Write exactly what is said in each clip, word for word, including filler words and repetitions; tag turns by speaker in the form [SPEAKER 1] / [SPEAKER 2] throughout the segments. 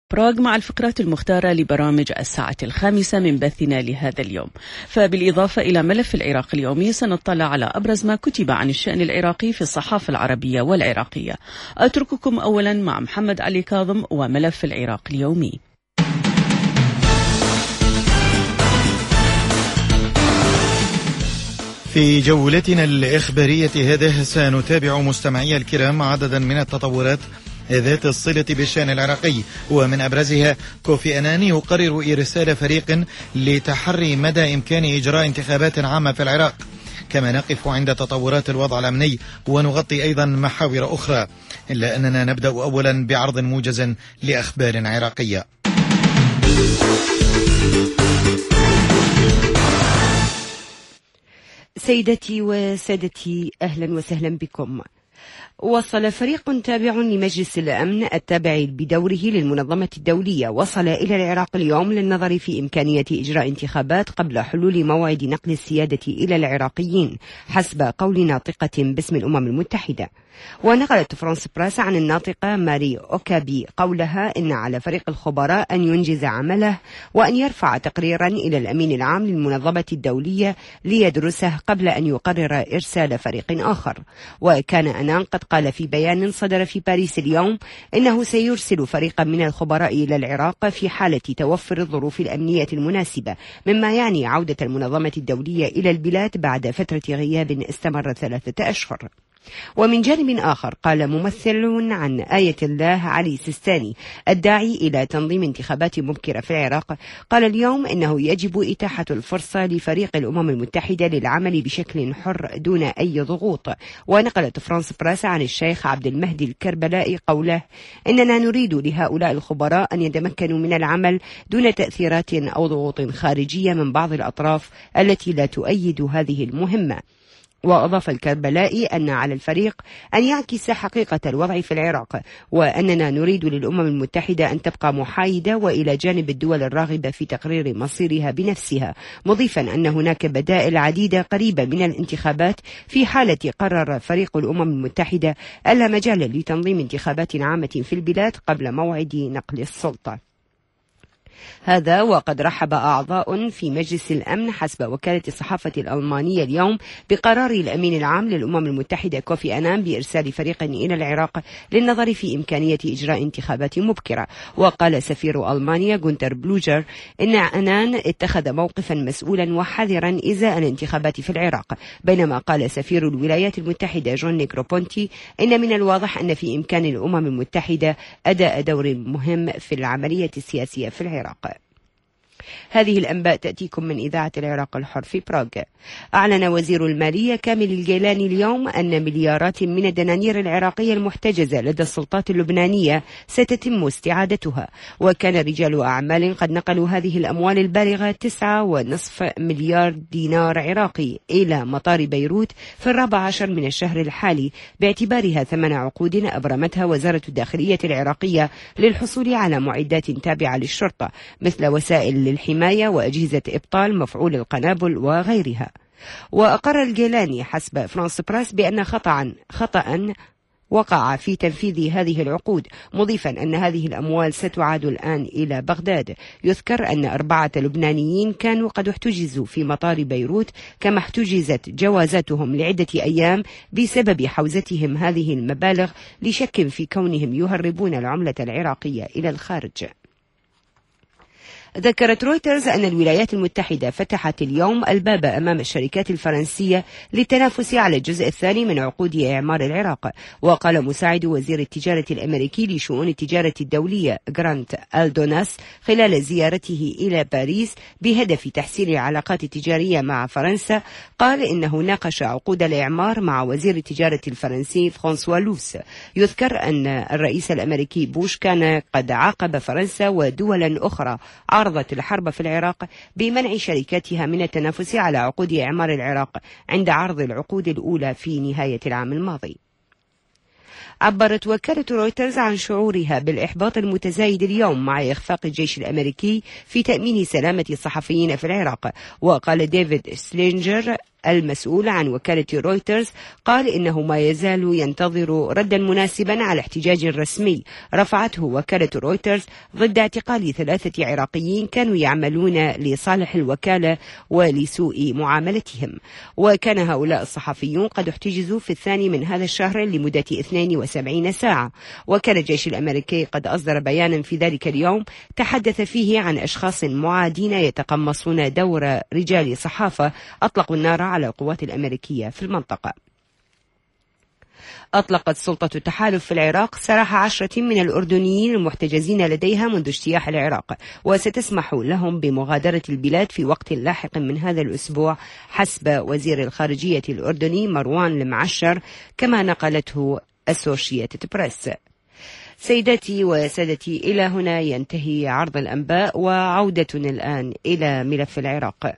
[SPEAKER 1] براغ مع الفقرات المختارة لبرامج الساعة الخامسة من بثنا لهذا اليوم. فبالإضافة إلى ملف العراق اليومي سنطلع على أبرز ما كتب عن الشأن العراقي في الصحافة العربية والعراقية. أترككم أولا مع محمد علي كاظم وملف العراق اليومي.
[SPEAKER 2] في جولتنا الإخبارية هذه سنتابع مستمعي الكرام عددا من التطورات ذات الصلة بالشأن العراقي، ومن أبرزها كوفي أنان يقرر إرسال فريق لتحري مدى إمكان إجراء انتخابات عامة في العراق. كما نقف عند تطورات الوضع الأمني ونغطي أيضا محاور أخرى، إلا أننا نبدأ أولا بعرض موجز لأخبار عراقية.
[SPEAKER 3] سيدتي وسادتي، أهلا وسهلا بكم. وصل فريق تابع لمجلس الأمن التابع بدوره للمنظمة الدولية وصل إلى العراق اليوم للنظر في إمكانية إجراء انتخابات قبل حلول موعد نقل السيادة إلى العراقيين حسب قول ناطقة باسم الأمم المتحدة. ونقلت فرانس براس عن الناطقة ماري أوكابي قولها إن على فريق الخبراء أن ينجز عمله وأن يرفع تقريرا إلى الأمين العام للمنظمة الدولية ليدرسه قبل أن يقرر إرسال فريق آخر. وكان أنان قد قال في بيان صدر في باريس اليوم إنه سيرسل فريقا من الخبراء إلى العراق في حالة توفر الظروف الأمنية المناسبة، مما يعني عودة المنظمة الدولية إلى البلاد بعد فترة غياب استمر ثلاثة أشهر. ومن جانب آخر قال ممثل عن آية الله علي سيستاني الداعي إلى تنظيم انتخابات مبكرة في العراق، قال اليوم إنه يجب إتاحة الفرصة لفريق الأمم المتحدة للعمل بشكل حر دون أي ضغوط. ونقلت فرانس براس عن الشيخ عبد المهدي الكربلائي قوله إننا نريد لهؤلاء الخبراء أن يتمكنوا من العمل دون تأثيرات أو ضغوط خارجية من بعض الأطراف التي لا تؤيد هذه المهمة. وأضاف الكربلائي أن على الفريق أن يعكس حقيقة الوضع في العراق، وأننا نريد للأمم المتحدة أن تبقى محايدة وإلى جانب الدول الراغبة في تقرير مصيرها بنفسها، مضيفا أن هناك بدائل عديدة قريبة من الانتخابات في حالة قرر فريق الأمم المتحدة ألا مجال لتنظيم انتخابات عامة في البلاد قبل موعد نقل السلطة. هذا وقد رحب أعضاء في مجلس الأمن حسب وكالة الصحافة الألمانية اليوم بقرار الأمين العام للأمم المتحدة كوفي أنان بإرسال فريق إلى العراق للنظر في إمكانية إجراء انتخابات مبكرة. وقال سفير ألمانيا غونتر بلوجر إن أنان اتخذ موقفا مسؤولا وحذرا إزاء الانتخابات في العراق، بينما قال سفير الولايات المتحدة جون نيغروبونتي إن من الواضح أن في إمكان الأمم المتحدة أداء دور مهم في العملية السياسية في العراق. هذه الأنباء تأتيكم من إذاعة العراق الحر في براغ. أعلن وزير المالية كامل الجيلاني اليوم أن مليارات من الدنانير العراقية المحتجزة لدى السلطات اللبنانية ستتم استعادتها. وكان رجال أعمال قد نقلوا هذه الأموال البالغة تسعة ونصف مليار دينار عراقي إلى مطار بيروت في الرابع عشر من الشهر الحالي، باعتبارها ثمن عقود أبرمتها وزارة الداخلية العراقية للحصول على معدات تابعة للشرطة مثل وسائل للحماية وأجهزة إبطال مفعول القنابل وغيرها. وأقر الجيلاني حسب فرانس براس بأن خطأ خطأ وقع في تنفيذ هذه العقود، مضيفا أن هذه الأموال ستعاد الآن إلى بغداد. يذكر أن أربعة لبنانيين كانوا قد احتجزوا في مطار بيروت، كما احتجزت جوازاتهم لعدة أيام بسبب حوزتهم هذه المبالغ لشك في كونهم يهربون العملة العراقية إلى الخارج. ذكرت رويترز أن الولايات المتحدة فتحت اليوم الباب أمام الشركات الفرنسية للتنافس على الجزء الثاني من عقود إعمار العراق. وقال مساعد وزير التجارة الأمريكي لشؤون التجارة الدولية جرانت ألدوناس خلال زيارته إلى باريس بهدف تحسين العلاقات التجارية مع فرنسا، قال إنه ناقش عقود الإعمار مع وزير التجارة الفرنسي فرانسوا لوس. يذكر أن الرئيس الأمريكي بوش كان قد عاقب فرنسا ودولا أخرى عارضت الحرب في العراق بمنع شركاتها من التنافس على عقود إعمار العراق عند عرض العقود الأولى في نهاية العام الماضي. عبرت وكالة رويترز عن شعورها بالإحباط المتزايد اليوم مع إخفاق الجيش الأمريكي في تأمين سلامة الصحفيين في العراق. وقال ديفيد سلينجر المسؤول عن وكالة رويترز قال إنه ما يزال ينتظر ردا مناسبا على احتجاج رسمي رفعته وكالة رويترز ضد اعتقال ثلاثة عراقيين كانوا يعملون لصالح الوكالة ولسوء معاملتهم. وكان هؤلاء الصحفيون قد احتجزوا في الثاني من هذا الشهر لمدة اثنين وسبعين ساعة. وكان الجيش الأمريكي قد أصدر بيانا في ذلك اليوم تحدث فيه عن أشخاص معادين يتقمصون دور رجال صحافة أطلقوا النار على القوات الأمريكية في المنطقة. أطلقت سلطة التحالف في العراق سراح عشرة من الأردنيين المحتجزين لديها منذ اجتياح العراق، وستسمح لهم بمغادرة البلاد في وقت لاحق من هذا الأسبوع حسب وزير الخارجية الأردني مروان المعشر، كما نقلته أسوشيتد بريس. سيداتي وسادتي، إلى هنا ينتهي عرض الأنباء، وعودة الآن إلى ملف العراق.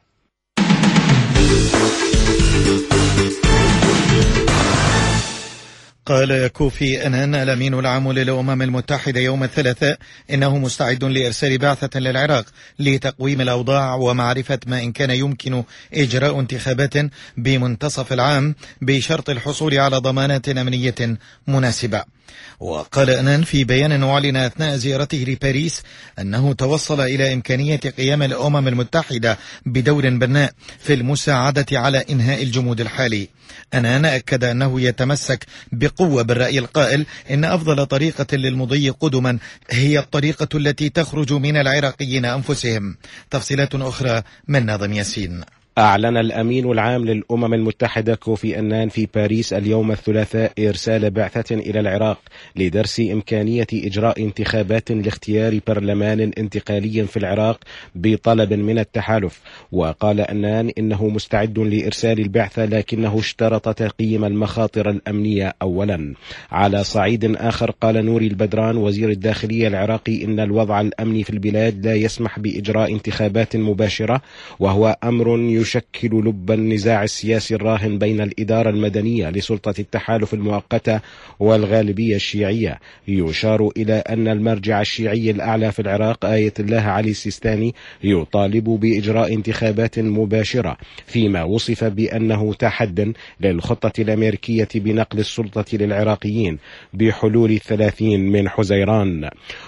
[SPEAKER 2] قال كوفي أنان الأمين العام للأمم المتحدة يوم الثلاثاء إنه مستعد لإرسال بعثة للعراق لتقويم الأوضاع ومعرفة ما إن كان يمكن إجراء انتخابات بمنتصف العام بشرط الحصول على ضمانات أمنية مناسبة. وقال أنان في بيان أعلن أثناء زيارته لباريس أنه توصل إلى إمكانية قيام الأمم المتحدة بدور بناء في المساعدة على إنهاء الجمود الحالي. أنان أكد أنه يتمسك بقوة بالرأي القائل إن أفضل طريقة للمضي قدما هي الطريقة التي تخرج من العراقيين أنفسهم. تفصيلات أخرى من ناظم ياسين.
[SPEAKER 4] أعلن الأمين العام للأمم المتحدة كوفي أنان في باريس اليوم الثلاثاء إرسال بعثة إلى العراق لدرس إمكانية إجراء انتخابات لاختيار برلمان انتقالي في العراق بطلب من التحالف. وقال أنان إنه مستعد لإرسال البعثة، لكنه اشترط تقييم المخاطر الأمنية أولا. على صعيد آخر قال نوري البدران وزير الداخلية العراقي إن الوضع الأمني في البلاد لا يسمح بإجراء انتخابات مباشرة، وهو أمر يشكل لب النزاع السياسي الراهن بين الإدارة المدنية لسلطة التحالف المؤقتة والغالبية الشيعية. يشار إلى أن المرجع الشيعي الأعلى في العراق آية الله علي السيستاني يطالب بإجراء انتخابات مباشرة، فيما وصف بأنه تحد للخطة الأمريكية بنقل السلطة للعراقيين بحلول الثلاثين من حزيران.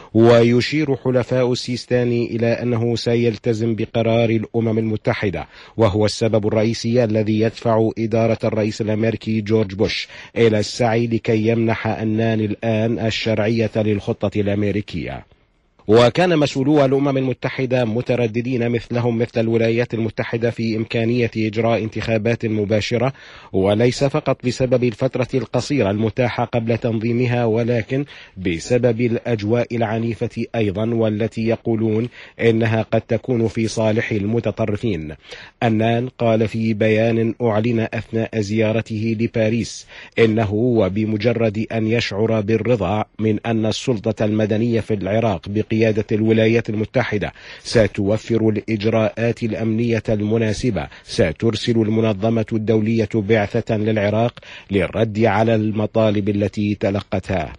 [SPEAKER 4] ويشير حلفاء السيستاني إلى أنه سيلتزم بقرار الأمم المتحدة، وهو السبب الرئيسي الذي يدفع إدارة الرئيس الأمريكي جورج بوش إلى السعي لكي يمنح أنان الآن الشرعية للخطة الأمريكية. وكان مسؤولو الأمم المتحدة مترددين مثلهم مثل الولايات المتحدة في إمكانية إجراء انتخابات مباشرة، وليس فقط بسبب الفترة القصيرة المتاحة قبل تنظيمها، ولكن بسبب الأجواء العنيفة أيضا، والتي يقولون إنها قد تكون في صالح المتطرفين. أنان قال في بيان أعلن أثناء زيارته لباريس إنه وبمجرد أن يشعر بالرضا من أن السلطة المدنية في العراق قيادة الولايات المتحدة ستوفر الإجراءات الأمنية المناسبة، سترسل المنظمة الدولية بعثة للعراق للرد على المطالب التي تلقتها.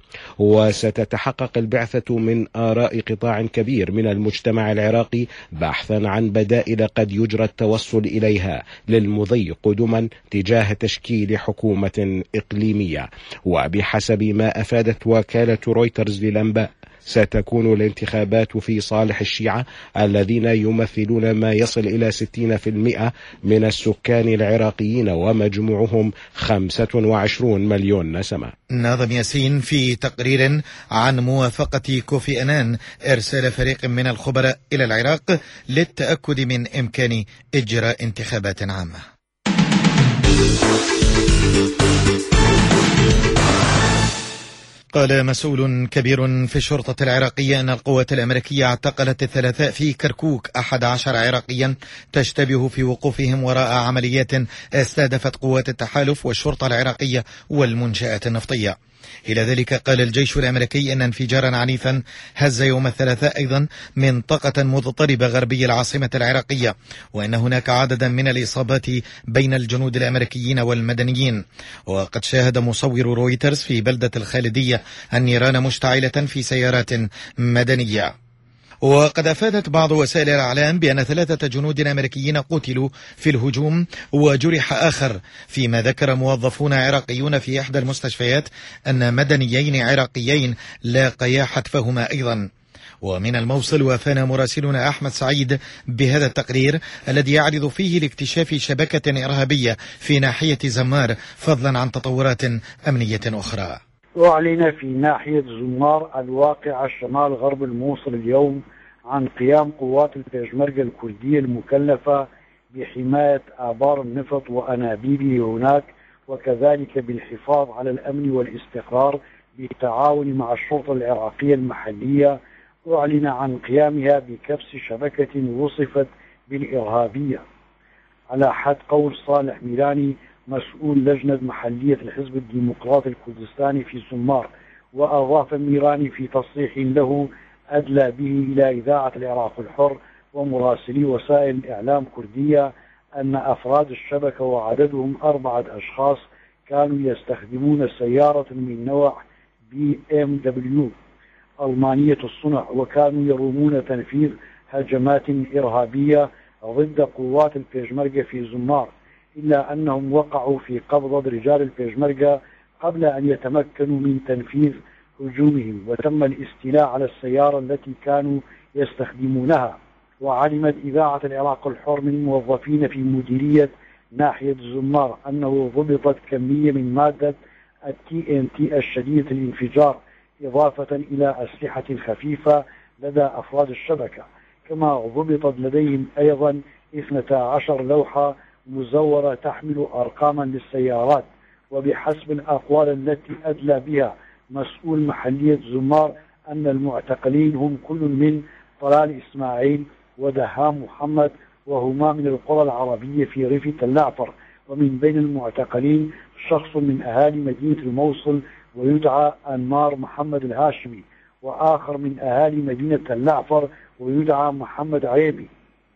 [SPEAKER 4] وستتحقق البعثة من آراء قطاع كبير من المجتمع العراقي بحثا عن بدائل قد يجرى التوصل إليها للمضي قدما تجاه تشكيل حكومة إقليمية. وبحسب ما أفادت وكالة رويترز للأنباء، ستكون الانتخابات في صالح الشيعة الذين يمثلون ما يصل إلى ستين بالمئة من السكان العراقيين، ومجموعهم خمسة وعشرين مليون نسمة.
[SPEAKER 2] ناظم ياسين في تقرير عن موافقة كوفي أنان إرسال فريق من الخبراء إلى العراق للتأكد من إمكان إجراء انتخابات عامة. قال مسؤول كبير في الشرطة العراقية أن القوات الأمريكية اعتقلت الثلاثاء في كركوك أحد عشر عراقيا تشتبه في وقوفهم وراء عمليات استهدفت قوات التحالف والشرطة العراقية والمنشآت النفطية. إلى ذلك قال الجيش الأمريكي أن انفجارا عنيفا هز يوم الثلاثاء أيضا منطقة مضطربة غربي العاصمة العراقية، وأن هناك عددا من الإصابات بين الجنود الأمريكيين والمدنيين. وقد شاهد مصور رويترز في بلدة الخالدية النيران مشتعلة في سيارات مدنية. وقد أفادت بعض وسائل الإعلام بأن ثلاثة جنود أمريكيين قتلوا في الهجوم وجرح آخر، فيما ذكر موظفون عراقيون في إحدى المستشفيات أن مدنيين عراقيين لاقيا حتفهما أيضا. ومن الموصل وافانا مراسلنا أحمد سعيد بهذا التقرير الذي يعرض فيه لاكتشاف شبكة إرهابية في ناحية زمار، فضلا عن تطورات أمنية أخرى.
[SPEAKER 5] أعلن في ناحية زمار الواقعة شمال غرب الموصل اليوم عن قيام قوات البيشمركة الكردية المكلفة بحماية آبار النفط وأنابيبه هناك، وكذلك بالحفاظ على الأمن والاستقرار بالتعاون مع الشرطة العراقية المحلية. أعلن عن قيامها بكبس شبكة وصفت بالإرهابية على حد قول صالح ميراني مسؤول لجنة محلية الحزب الديمقراطي الكردستاني في سمار. وأضاف ميراني في تصريح له أدلى به إلى إذاعة العراق الحر ومراسلي وسائل الإعلام كردية أن أفراد الشبكة وعددهم أربعة أشخاص كانوا يستخدمون سيارة من نوع بي ام دبليو ألمانية الصنع، وكانوا يرومون تنفيذ هجمات إرهابية ضد قوات البيشمركة في زمار، إلا أنهم وقعوا في قبضة رجال البيشمركة قبل أن يتمكنوا من تنفيذ هجومهم، وتم الاستيلاء على السيارة التي كانوا يستخدمونها. وعلمت إذاعة العراق الحر من موظفين في مديرية ناحية زمار أنه ضبطت كمية من مادة التي ان تي الشديدة الانفجار، إضافة إلى أسلحة خفيفة لدى أفراد الشبكة. كما ضبطت لديهم أيضا اثنتا عشر لوحة مزورة تحمل أرقاما للسيارات. وبحسب الأقوال التي أدلى بها مسؤول محلية زمار أن المعتقلين هم كل من طلال إسماعيل ودهام محمد، وهما من القرى العربية في ريف تلعفر. ومن بين المعتقلين شخص من أهالي مدينة الموصل ويدعى أنمار محمد الهاشمي، وآخر من أهالي مدينة تلعفر ويدعى محمد عيبي.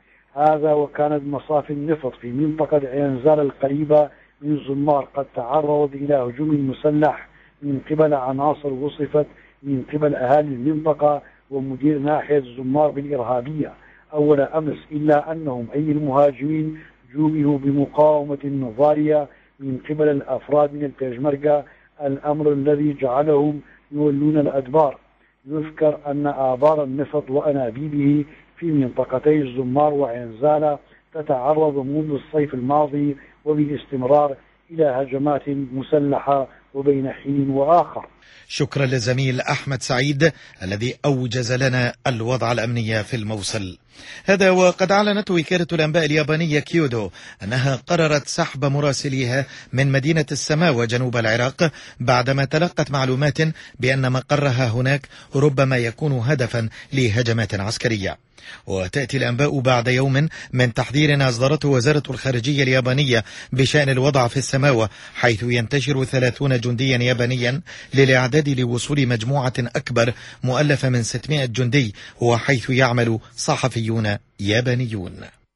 [SPEAKER 5] هذا وكانت مصافي النفط في منطقة عينزال القريبة من زمار قد تعرض إلى هجوم مسلح من قبل عناصر وصفت من قبل أهالي المنطقة ومدير ناحية زمار بالإرهابية أول أمس، إلا أنهم أي المهاجمين جوبهوا بمقاومة نظارية من قبل الأفراد من البيشمركة، الأمر الذي جعلهم يولون الأدبار. يذكر أن آبار النفط وأنابيبه في منطقتي الزمار وعنزالة تتعرض منذ الصيف الماضي وبالاستمرار إلى هجمات مسلحة وبين حين وآخر.
[SPEAKER 2] شكرا للزميل أحمد سعيد الذي أوجز لنا الوضع الأمني في الموصل. هذا وقد أعلنت وكالة الأنباء اليابانية كيودو أنها قررت سحب مراسليها من مدينة السماوة جنوب العراق بعدما تلقت معلومات بأن مقرها هناك ربما يكون هدفا لهجمات عسكرية. وتأتي الأنباء بعد يوم من تحذير أصدرته وزارة الخارجية اليابانية بشأن الوضع في السماوة، حيث ينتشر ثلاثين جنديا يابانيا للإعداد لوصول مجموعة أكبر مؤلفة من ستمائة جندي، وحيث يعمل صحفيون يابانيون.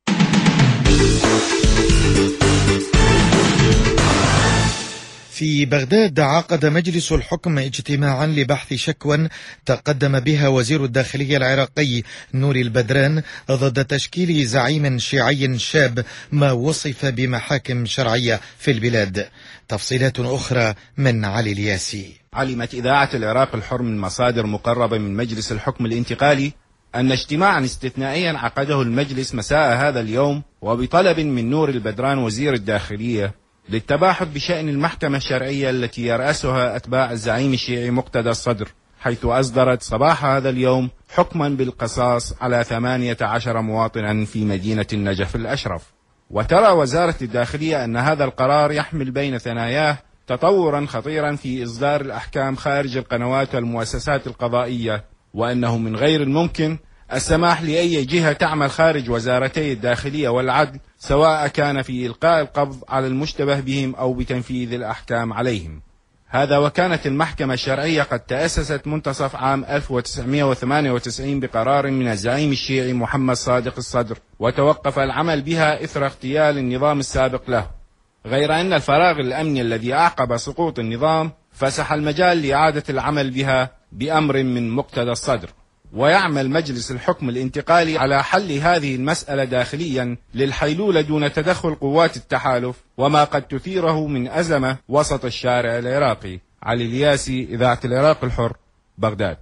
[SPEAKER 2] في بغداد عقد مجلس الحكم اجتماعا لبحث شكوى تقدم بها وزير الداخلية العراقي نوري البدران ضد تشكيل زعيم شيعي شاب ما وصف بمحاكم شرعية في البلاد. تفصيلات أخرى من علي الياسي.
[SPEAKER 6] علمت إذاعة العراق الحر من مصادر مقربة من مجلس الحكم الانتقالي أن اجتماعا استثنائيا عقده المجلس مساء هذا اليوم وبطلب من نور البدران وزير الداخلية للتباحث بشأن المحكمة الشرعية التي يرأسها أتباع الزعيم الشيعي مقتدى الصدر، حيث أصدرت صباح هذا اليوم حكما بالقصاص على ثمانية عشر مواطنا في مدينة النجف الأشرف. وترى وزارة الداخلية أن هذا القرار يحمل بين ثناياه تطورا خطيرا في إصدار الأحكام خارج القنوات والمؤسسات القضائية، وأنه من غير الممكن السماح لأي جهة تعمل خارج وزارتي الداخلية والعدل، سواء كان في إلقاء القبض على المشتبه بهم أو بتنفيذ الأحكام عليهم. هذا وكانت المحكمة الشرعية قد تأسست منتصف عام ألف وتسعمائة وثمانية وتسعين بقرار من الزعيم الشيعي محمد صادق الصدر، وتوقف العمل بها إثر اغتيال النظام السابق له، غير أن الفراغ الأمني الذي أعقب سقوط النظام فسح المجال لإعادة العمل بها بأمر من مقتدى الصدر. ويعمل مجلس الحكم الانتقالي على حل هذه المسألة داخليا للحيلولة دون تدخل قوات التحالف وما قد تثيره من أزمة وسط الشارع العراقي. علي الياسي، إذاعة العراق الحر، بغداد.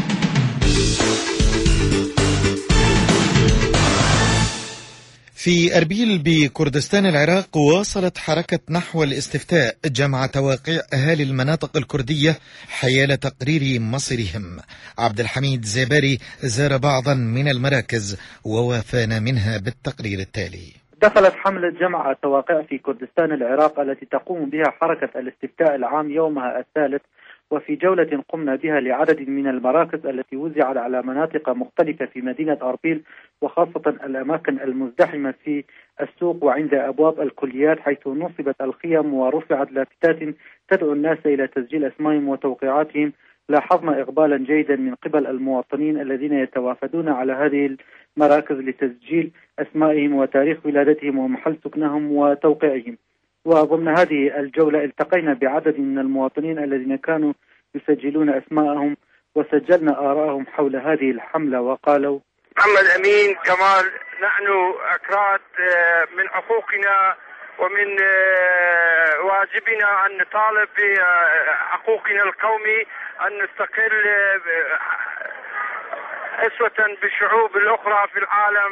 [SPEAKER 2] في أربيل بكردستان العراق واصلت حركة نحو الاستفتاء جمع تواقيع أهالي المناطق الكردية حيال تقرير مصيرهم. عبد الحميد زيباري زار بعضا من المراكز ووافانا منها بالتقرير التالي.
[SPEAKER 7] دخلت حملة جمع التواقيع في كردستان العراق التي تقوم بها حركة الاستفتاء العام يومها الثالث، وفي جولة قمنا بها لعدد من المراكز التي وزعت على مناطق مختلفة في مدينة أربيل، وخاصة الأماكن المزدحمة في السوق وعند أبواب الكليات، حيث نصبت الخيم ورفعت لافتات تدعو الناس إلى تسجيل أسمائهم وتوقيعاتهم. لاحظنا إقبالا جيدا من قبل المواطنين الذين يتوافدون على هذه المراكز لتسجيل أسمائهم وتاريخ ولادتهم ومحل سكنهم وتوقيعهم. وضمن هذه الجولة التقينا بعدد من المواطنين الذين كانوا يسجلون أسماءهم وسجلنا آراءهم حول هذه الحملة وقالوا:
[SPEAKER 8] محمد أمين كمال، نحن أكراد من حقوقنا ومن واجبنا أن نطالب بحقوقنا القومي، أن نستقل أسوة بالشعوب الأخرى في العالم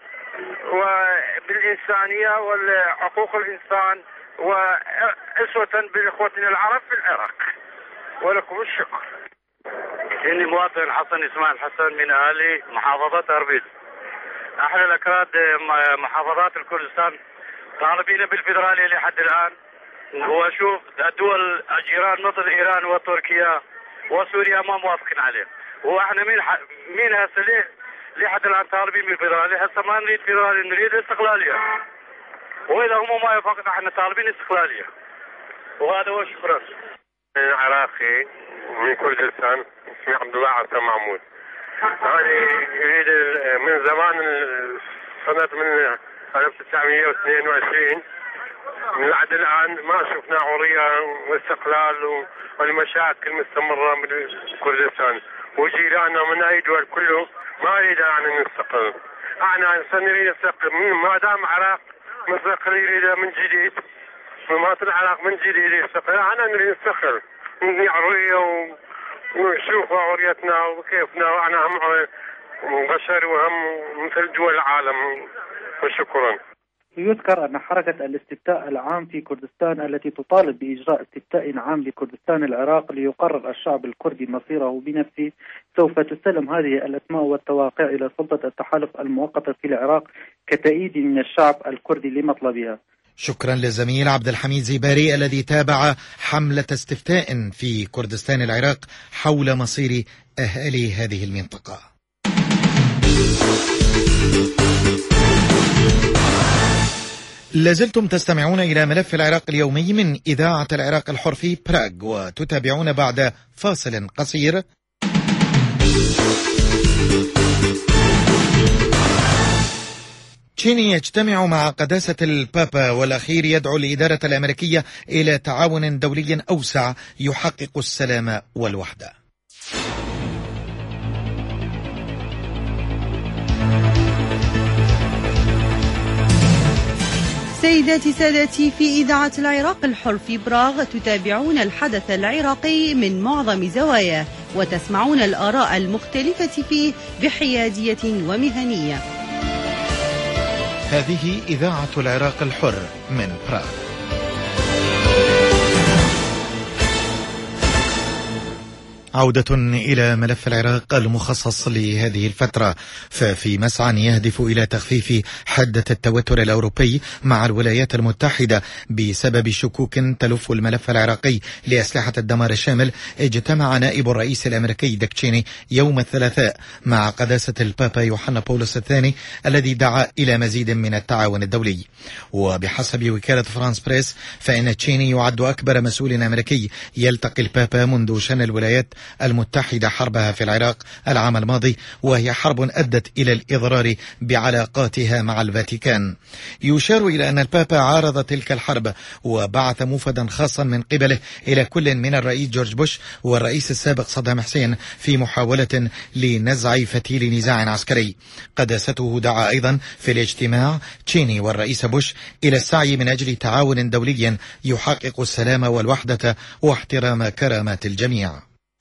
[SPEAKER 8] وبالإنسانية والحقوق الإنسان، وأسوة بإخوتنا العرب في العراق. ولكم الشكر.
[SPEAKER 9] إني مواطن حسن إسماعيل حسن من أهالي محافظة أربيل. احنا الأكراد محافظات الكردستان طالبين بالفيدرالية لحد الآن، وأشوف الدول الجيران مثل إيران وتركيا وسوريا ما موافقين عليه، واحنا مين ح... مين هسه ليه لحد الآن طالبين بالفيدرالية؟ هسه ما نريد فيدرالية، نريد استقلالية، وإذا هم ما يوافقون احنا طالبين استقلالية، وهذا هو. شكرا.
[SPEAKER 10] عراقي من كردستان، اسمي عبد الله عصام محمود. أنا يريد من زمان سنة من ألف وتسعمئة واثنين وعشرين من لحد الآن ما شفنا حرية واستقلال والمشاكل مستمرة من كردستان، وجيراننا من أي دول كله ما يريد أن نستقل. احنا نريد نستقل ما دام عراق مستقل يريد من جديد، مواطن العراق من جديد يستقل. احنا نريد نستقل نبني حرية ونشوف حريتنا وكيفنا، واحنا هم بشر وهم مثل دول العالم. وشكرا.
[SPEAKER 7] يذكر أن حركة الاستفتاء العام في كردستان التي تطالب بإجراء استفتاء عام لكردستان العراق ليقرر الشعب الكردي مصيره بنفسه سوف تسلم هذه الأسماء والتواقيع إلى سلطة التحالف المؤقتة في العراق كتأييد من الشعب الكردي لمطلبها.
[SPEAKER 2] شكرا للزميل عبد الحميد زيباري الذي تابع حملة استفتاء في كردستان العراق حول مصير أهالي هذه المنطقة. لازلتم تستمعون إلى ملف العراق اليومي من إذاعة العراق الحر في براغ، وتتابعون بعد فاصل قصير. تشيني يجتمع مع قداسة البابا، والأخير يدعو الإدارة الأمريكية إلى تعاون دولي أوسع يحقق السلام والوحدة.
[SPEAKER 11] سيداتي سادتي، في إذاعة العراق الحر في براغ تتابعون الحدث العراقي من معظم زواياه، وتسمعون الآراء المختلفة فيه بحيادية ومهنية.
[SPEAKER 2] هذه إذاعة العراق الحر من براغ. عودة إلى ملف العراق المخصص لهذه الفترة، ففي مسعى يهدف إلى تخفيف حدة التوتر الأوروبي مع الولايات المتحدة بسبب شكوك تلف الملف العراقي لأسلحة الدمار الشامل، اجتمع نائب الرئيس الأمريكي ديك تشيني يوم الثلاثاء مع قداسة البابا يوحنا بولس الثاني الذي دعا إلى مزيد من التعاون الدولي. وبحسب وكالة فرانس بريس، فإن تشيني يعد أكبر مسؤول أمريكي يلتقي البابا منذ شن الولايات المتحدة حربها في العراق العام الماضي، وهي حرب أدت إلى الإضرار بعلاقاتها مع الفاتيكان. يشار إلى أن البابا عارض تلك الحرب وبعث موفدا خاصا من قبله إلى كل من الرئيس جورج بوش والرئيس السابق صدام حسين في محاولة لنزع فتيل نزاع عسكري. قداسته دعا أيضا في الاجتماع تشيني والرئيس بوش إلى السعي من أجل تعاون دولي يحقق السلام والوحدة واحترام كرامات الجميع.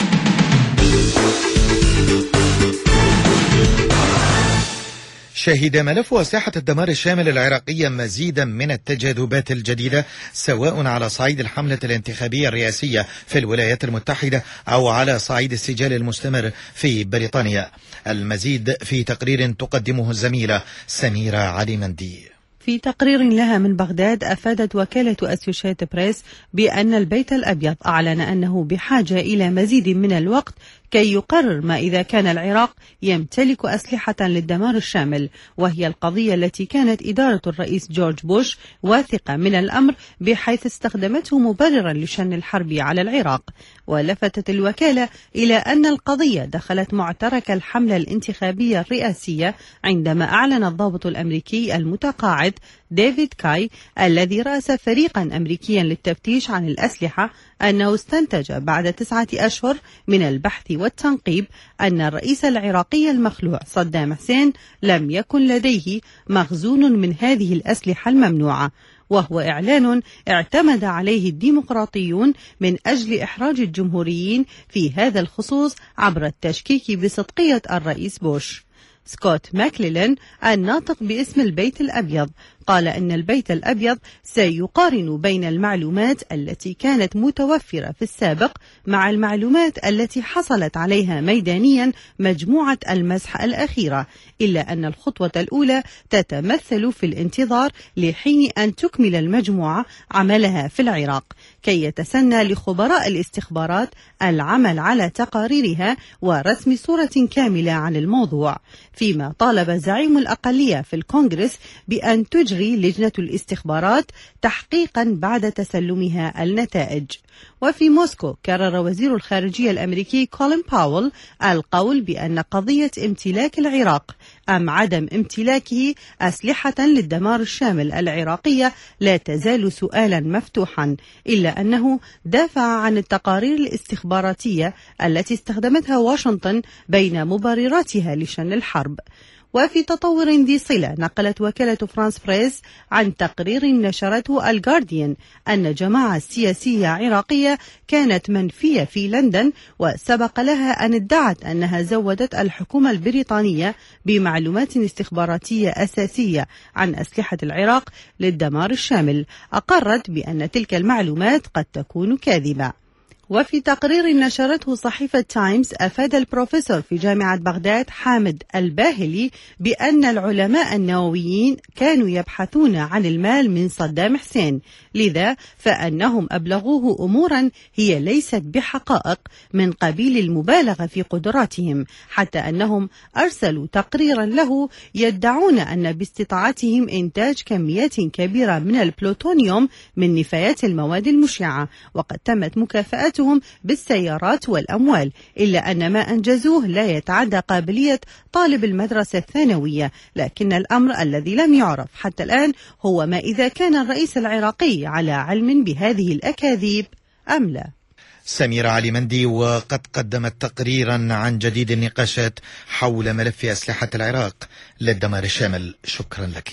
[SPEAKER 2] شهد ملف أسلحة الدمار الشامل العراقية مزيدا من التجاذبات الجديدة، سواء على صعيد الحملة الانتخابية الرئاسية في الولايات المتحدة أو على صعيد السجال المستمر في بريطانيا. المزيد في تقرير تقدمه الزميلة سميرة علي مندي.
[SPEAKER 11] في تقرير لها من بغداد، أفادت وكالة أسوشيت بريس بأن البيت الأبيض أعلن أنه بحاجة إلى مزيد من الوقت كي يقرر ما إذا كان العراق يمتلك أسلحة للدمار الشامل، وهي القضية التي كانت إدارة الرئيس جورج بوش واثقة من الأمر بحيث استخدمته مبررا لشن الحرب على العراق. ولفتت الوكالة إلى أن القضية دخلت معترك الحملة الانتخابية الرئاسية عندما أعلن الضابط الأمريكي المتقاعد ديفيد كاي الذي رأس فريقا أمريكيا للتفتيش عن الأسلحة أنه استنتج بعد تسعة أشهر من البحث والتنقيب أن الرئيس العراقي المخلوع صدام حسين لم يكن لديه مخزون من هذه الأسلحة الممنوعة، وهو إعلان اعتمد عليه الديمقراطيون من أجل إحراج الجمهوريين في هذا الخصوص عبر التشكيك بصدقية الرئيس بوش. سكوت ماكليلان الناطق باسم البيت الأبيض قال إن البيت الأبيض سيقارن بين المعلومات التي كانت متوفرة في السابق مع المعلومات التي حصلت عليها ميدانيا مجموعة المسح الأخيرة، إلا أن الخطوة الأولى تتمثل في الانتظار لحين أن تكمل المجموعة عملها في العراق كي يتسنى لخبراء الاستخبارات العمل على تقاريرها ورسم صورة كاملة عن الموضوع، فيما طالب زعيم الأقلية في الكونغرس بأن تجري لجنة الاستخبارات تحقيقا بعد تسلمها النتائج. وفي موسكو كرر وزير الخارجية الأمريكي كولين باول القول بأن قضية امتلاك العراق أم عدم امتلاكه أسلحة للدمار الشامل العراقية لا تزال سؤالا مفتوحا، إلا أنه دافع عن التقارير الاستخباراتية التي استخدمتها واشنطن بين مبرراتها لشن الحرب. وفي تطور ذي صلة، نقلت وكالة فرانس بريس عن تقرير نشرته الجارديان أن جماعة سياسية عراقية كانت منفية في لندن وسبق لها أن ادعت أنها زودت الحكومة البريطانية بمعلومات استخباراتية أساسية عن أسلحة العراق للدمار الشامل، أقرت بأن تلك المعلومات قد تكون كاذبة. وفي تقرير نشرته صحيفة تايمز، أفاد البروفيسور في جامعة بغداد حامد الباهلي بأن العلماء النوويين كانوا يبحثون عن المال من صدام حسين، لذا فأنهم أبلغوه أمورا هي ليست بحقائق من قبيل المبالغة في قدراتهم، حتى أنهم أرسلوا تقريرا له يدعون أن باستطاعتهم إنتاج كميات كبيرة من البلوتونيوم من نفايات المواد المشعة، وقد تمت مكافأة بالسيارات والأموال، إلا أن ما أنجزوه لا يتعدى قابلية طالب المدرسة الثانوية. لكن الأمر الذي لم يعرف حتى الآن هو ما إذا كان الرئيس العراقي على علم بهذه الأكاذيب أم لا.
[SPEAKER 2] سميرة علي مندي، وقد قدمت تقريرا عن جديد النقاشات حول ملف أسلحة العراق للدمار الشامل. شكرا لك.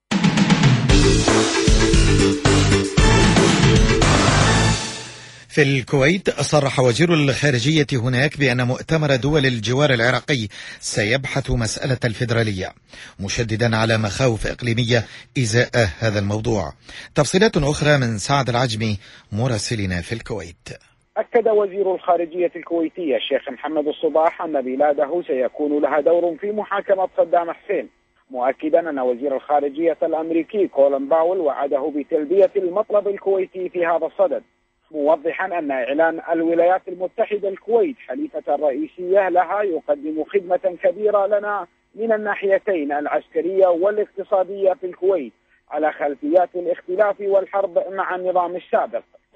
[SPEAKER 2] في الكويت صرح وزير الخارجية هناك بأن مؤتمر دول الجوار العراقي سيبحث مسألة الفيدرالية، مشددا على مخاوف إقليمية إزاء هذا الموضوع. تفصيلات أخرى من سعد العجمي مراسلنا في الكويت.
[SPEAKER 12] أكد وزير الخارجية الكويتي الشيخ محمد الصباح أن بلاده سيكون لها دور في محاكمة صدام حسين، مؤكدا أن وزير الخارجية الأمريكي كولين باول وعده بتلبية المطلب الكويتي في هذا الصدد، موضحا أن إعلان الولايات المتحدة الكويت حليفة الرئيسية لها يقدم خدمة كبيرة لنا من الناحيتين العسكرية والاقتصادية في الكويت على خلفيات الاختلاف والحرب مع النظام السابق.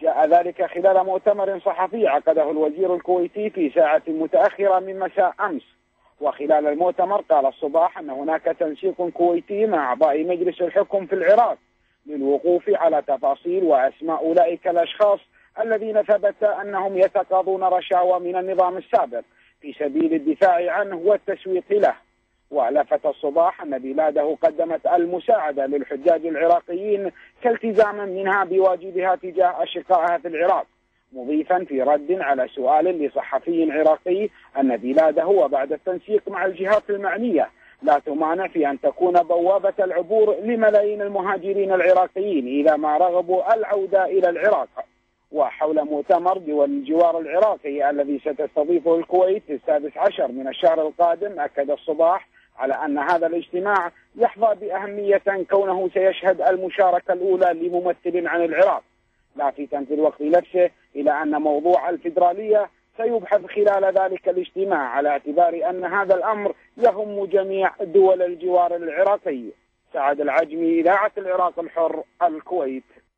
[SPEAKER 12] جاء ذلك خلال مؤتمر صحفي عقده الوزير الكويتي في ساعة متأخرة من مساء أمس. وخلال المؤتمر قال الصباح أن هناك تنسيق كويتي مع أعضاء مجلس الحكم في العراق للوقوف على تفاصيل وأسماء أولئك الأشخاص الذين ثبت أنهم يتقاضون رشاوى من النظام السابق في سبيل الدفاع عنه والتسويق له. ولفت الصباح أن بلاده قدمت المساعدة للحجاج العراقيين كالتزاما منها بواجبها تجاه أشقائها في العراق، مضيفا في رد على سؤال لصحفي عراقي أن بلاده وبعد التنسيق مع الجهات المعنية لا تمانع في أن تكون بوابة العبور لملايين المهاجرين العراقيين إذا ما رغبوا العودة إلى العراق. وحول مؤتمر دول الجوار العراقي الذي ستستضيفه الكويت في السادس عشر من الشهر القادم، أكد الصباح على أن هذا الاجتماع يحظى بأهمية كونه سيشهد المشاركة الأولى لممثل عن العراق، لافتا في الوقت نفسه إلى أن موضوع الفيدرالية سيبحث خلال ذلك الاجتماع على اعتبار أن هذا الأمر يهم جميع دول الجوار العراقي. سعد العجمي، إذاعة العراق الحر، الكويت.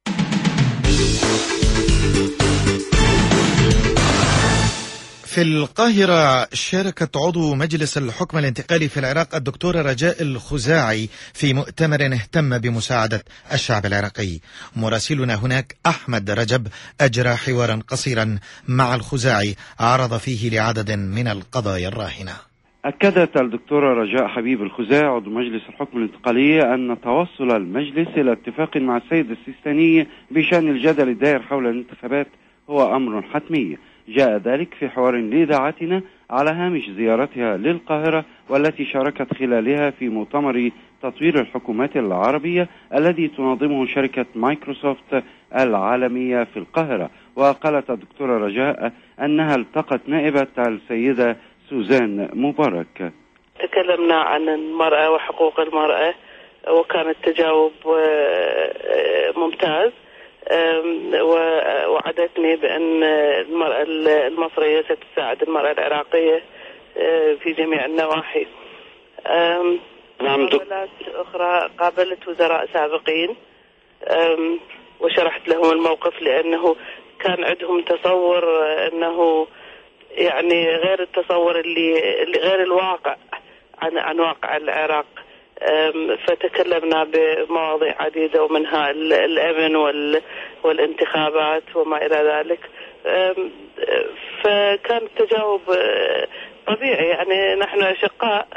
[SPEAKER 2] في القاهرة شاركت عضو مجلس الحكم الانتقالي في العراق الدكتورة رجاء الخزاعي في مؤتمر اهتم بمساعدة الشعب العراقي. مراسلنا هناك أحمد رجب أجرى حوارا قصيرا مع الخزاعي عرض فيه لعدد من القضايا الراهنة.
[SPEAKER 13] أكدت الدكتورة رجاء حبيب الخزاعي عضو مجلس الحكم الانتقالي أن توصل المجلس إلى اتفاق مع السيد السيستاني بشأن الجدل الدائر حول الانتخابات هو أمر حتمي. جاء ذلك في حوار لإذاعتنا على هامش زيارتها للقاهرة، والتي شاركت خلالها في مؤتمر تطوير الحكومات العربية الذي تنظمه شركة مايكروسوفت العالمية في القاهرة. وقالت الدكتورة رجاء أنها التقت نائبة السيدة سوزان مبارك.
[SPEAKER 14] تكلمنا عن المرأة وحقوق المرأة، وكان التجاوب ممتاز، ووعدتني بأن المرأة المصرية ستساعد المرأة العراقية في جميع النواحي. قابلت أخرى قابلت وزراء سابقين وشرحت لهم الموقف، لأنه كان عندهم تصور أنه يعني غير التصور اللي, اللي غير الواقع عن عن واقع العراق. فتكلمنا بمواضيع عديدة ومنها الأمن والانتخابات وما إلى ذلك. فكان التجاوب طبيعي، يعني نحن أشقاء،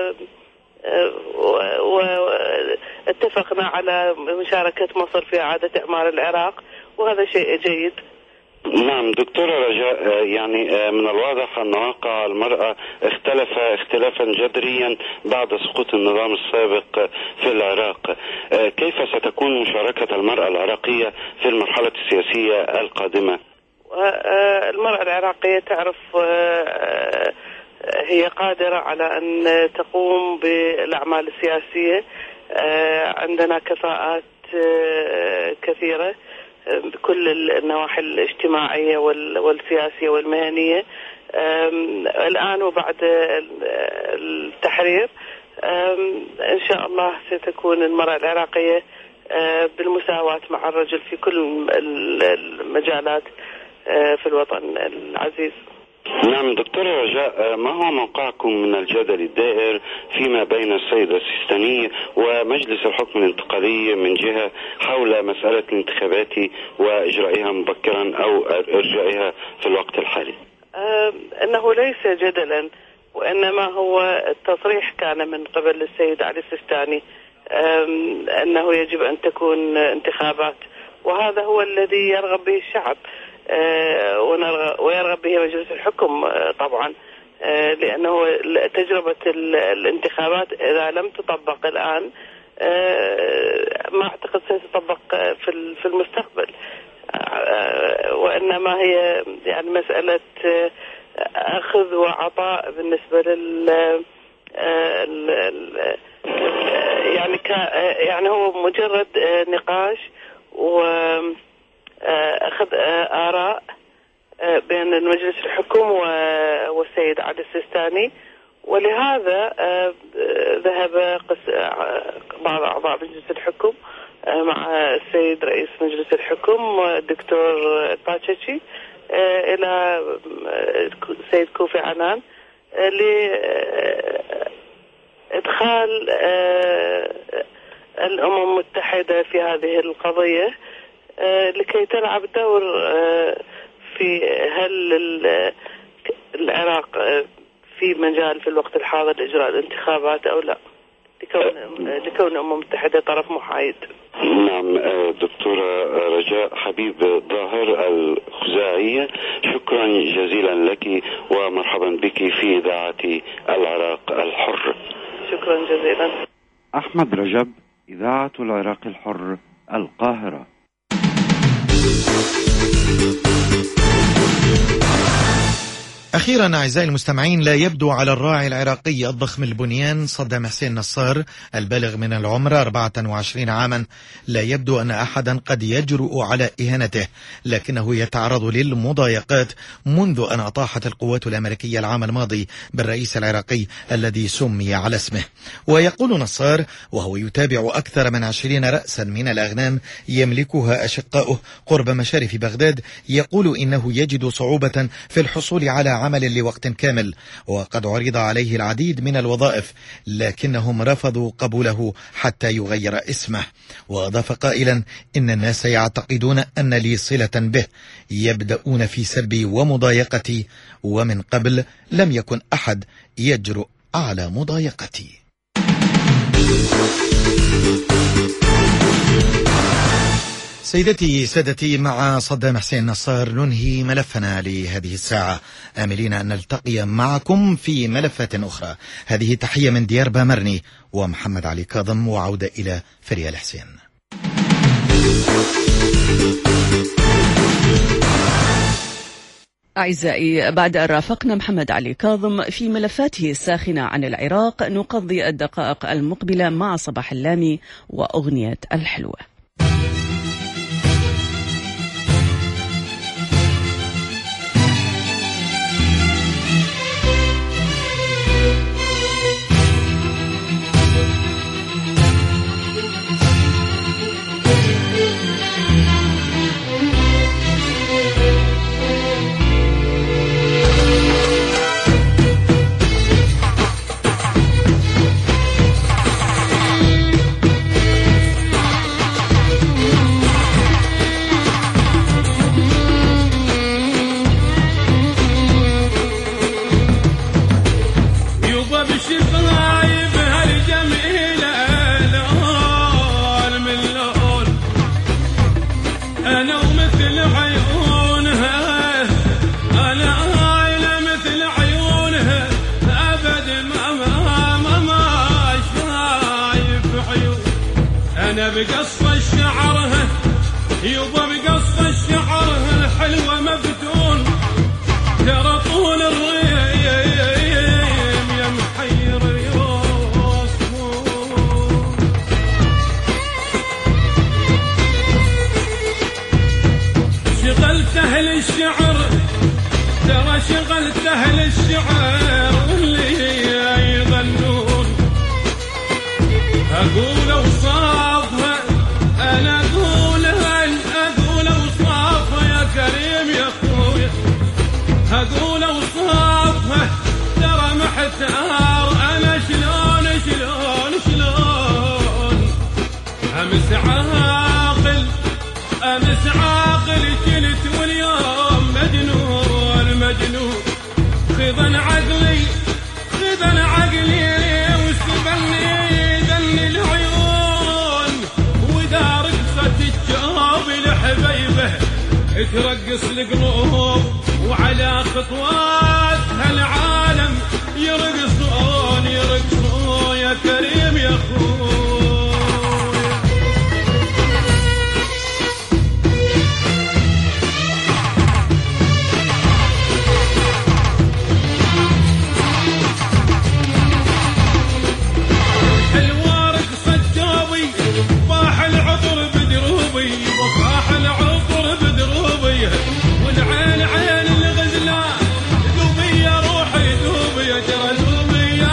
[SPEAKER 14] واتفقنا على مشاركة مصر في إعادة إعمار العراق، وهذا شيء جيد.
[SPEAKER 13] نعم دكتورة رجاء، يعني من الواضح أن واقع المرأة اختلف اختلافا جذريا بعد سقوط النظام السابق في العراق. كيف ستكون مشاركة المرأة العراقية في المرحلة السياسية القادمة؟
[SPEAKER 14] المرأة العراقية تعرف هي قادرة على أن تقوم بالأعمال السياسية. عندنا كفاءات كثيرة بكل النواحي الاجتماعية والسياسية والمهنية. الآن وبعد التحرير إن شاء الله ستكون المرأة العراقية بالمساواة مع الرجل في كل المجالات في الوطن العزيز.
[SPEAKER 13] نعم دكتورة رجاء، ما هو موقعكم من الجدل الدائر فيما بين السيد السيستاني ومجلس الحكم الانتقالي من جهة حول مسألة الانتخابات وإجرائها مبكرا أو إرجائها في الوقت الحالي؟
[SPEAKER 14] آه أنه ليس جدلا، وإنما هو التصريح كان من قبل السيد علي السيستاني أنه يجب أن تكون انتخابات، وهذا هو الذي يرغب به الشعب ويرغب به مجلس الحكم طبعا، لأنه تجربة الانتخابات إذا لم تطبق الآن ما أعتقد ستطبق في المستقبل، وإنما هي يعني مسألة أخذ وعطاء بالنسبة لل يعني يعني هو مجرد نقاش وأخذ آراء بين المجلس الحكوم والسيد علي السيستاني، ولهذا ذهب بعض أعضاء مجلس الحكم مع السيد رئيس مجلس الحكم الدكتور باتشيتشي إلى السيد كوفي عنان لإدخال الأمم المتحدة في هذه القضية لكي تلعب دور في هل العراق في مجال في الوقت الحاضر لإجراء الانتخابات أو لا، لكون لكون الأمم المتحدة طرف محايد.
[SPEAKER 13] نعم دكتورة رجاء حبيب ظاهر الخزاعية، شكرا جزيلا لك ومرحبا بك في إذاعة العراق الحر.
[SPEAKER 14] شكرا جزيلا.
[SPEAKER 13] أحمد رجب، إذاعة العراق الحر، القاهرة.
[SPEAKER 2] أخيرا أعزائي المستمعين، لا يبدو على الراعي العراقي الضخم البنيان صدام حسين نصار البالغ من العمر أربعة وعشرين عاما، لا يبدو أن أحدا قد يجرؤ على إهانته، لكنه يتعرض للمضايقات منذ أن أطاحت القوات الأمريكية العام الماضي بالرئيس العراقي الذي سمي على اسمه. ويقول نصار وهو يتابع أكثر من عشرين رأسا من الأغنام يملكها أشقاؤه قرب مشارف بغداد، يقول إنه يجد صعوبة في الحصول على عمل لوقت كامل، وقد عرض عليه العديد من الوظائف لكنهم رفضوا قبوله حتى يغير اسمه. وأضاف قائلا إن الناس يعتقدون أن لي صلة به، يبدأون في سلبي ومضايقتي، ومن قبل لم يكن أحد يجرؤ على مضايقتي. سيدتي سادتي، مع صدام حسين نصار ننهي ملفنا لهذه الساعة، آملين أن نلتقي معكم في ملفات أخرى. هذه تحية من ديار بامرني ومحمد علي كاظم، وعودة إلى فريال حسين.
[SPEAKER 1] أعزائي، بعد أن رافقنا محمد علي كاظم في ملفاته الساخنة عن العراق، نقضي الدقائق المقبلة مع صباح اللامي وأغنية الحلوة.
[SPEAKER 15] بقص الشعرها يوبا بقص الشعرها الحلوة مفتون، ترى طول الريم يا محير يوصفون. شغلت أهل الشعر، ترى شغلت أهل الشعر واللي يغنون، أقول أوصافها أنا أقولها أقول أوصافها يا كريم يا أخويا، أقول أوصافها ترى محتار أنا شلون شلون شلون. أمس عاقل أمس عاقل كنت واليوم مجنون مجنون. خذن عقلي خذن عقلي واستبني ذني العيون، وإذا رقصت الجواب لحبيبه ترقص القلوب، وعلى خطواتها العالم يرقصون يرقصون يا كريم يا أخوي. والعين عين الغزلان ذوبي يا روحي ذوبي يا ترى ذوبي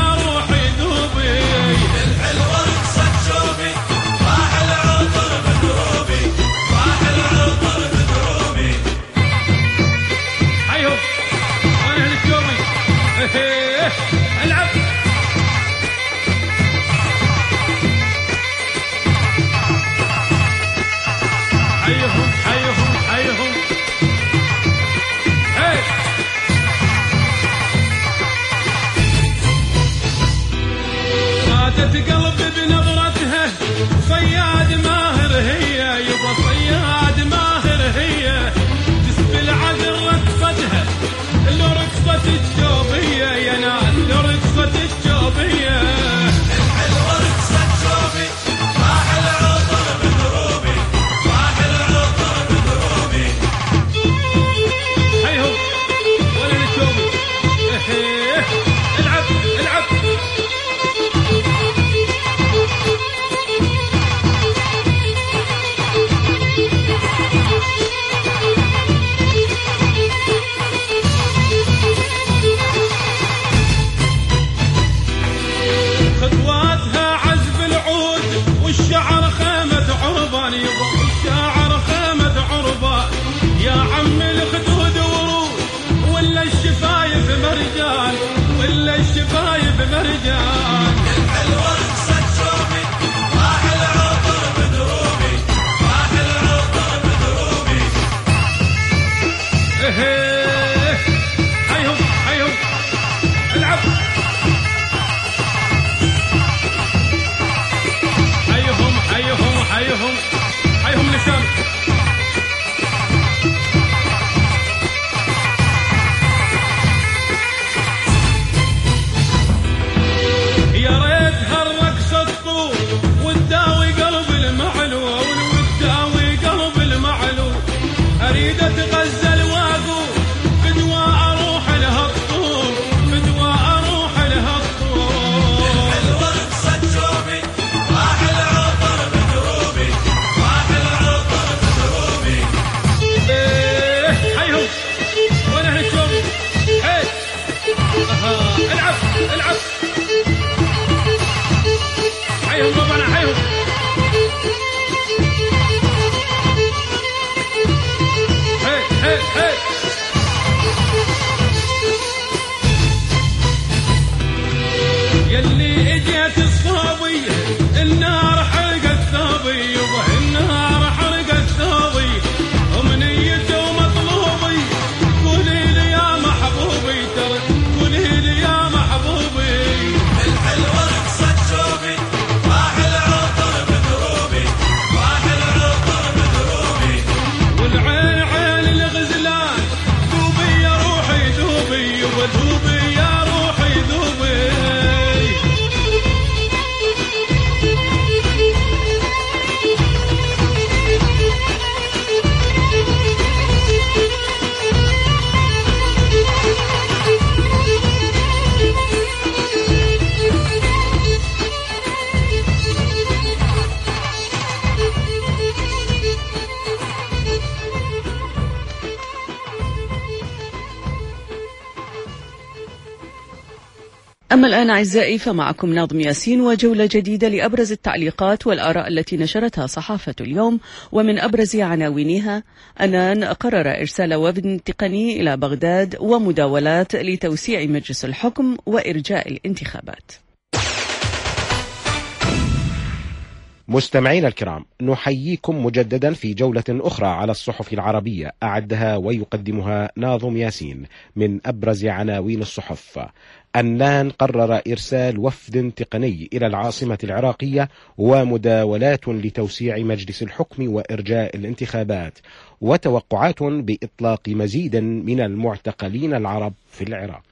[SPEAKER 15] حسن. يا ريت هالرقص الطول وتداوي قلب المعلول وتداوي قلب المعلول. اريد اتغزل واقول بدوا اروح لها الطول بدوا اروح لها الطول. الحلوه رقصة شوبي راح العطر بدروبي راح العطر بدروبي. ايه حيهم وانا هالشوبي حي العب العب حيهم طبعا حيهم. هي هي هي يلي اجت الصابية النار حرقت ثوبي يبا النار حرقت ثوبي. امنيته ومطلوبي قولي لي يا محبوبي ترى قولي لي يا محبوبي. الحلوة رقصة شوبي راح العطر بدروبي راح العطر بدروبي. والعين عين الغزلان ذوبي يا روحي ذوبي يبا ذوبي يا روحي ذوبي.
[SPEAKER 1] أما الآن أعزائي فمعكم ناظم ياسين وجولة جديدة لأبرز التعليقات والآراء التي نشرتها صحافة اليوم. ومن أبرز عناوينها: أنان قرر إرسال وفد تقني إلى بغداد ومداولات لتوسيع مجلس الحكم وإرجاء الانتخابات.
[SPEAKER 4] مستمعينا الكرام، نحييكم مجددا في جولة أخرى على الصحف العربية أعدها ويقدمها ناظم ياسين. من أبرز عناوين الصحف: أنان قرر إرسال وفد تقني إلى العاصمة العراقية ومداولات لتوسيع مجلس الحكم وإرجاء الانتخابات، وتوقعات بإطلاق مزيد من المعتقلين العرب في العراق.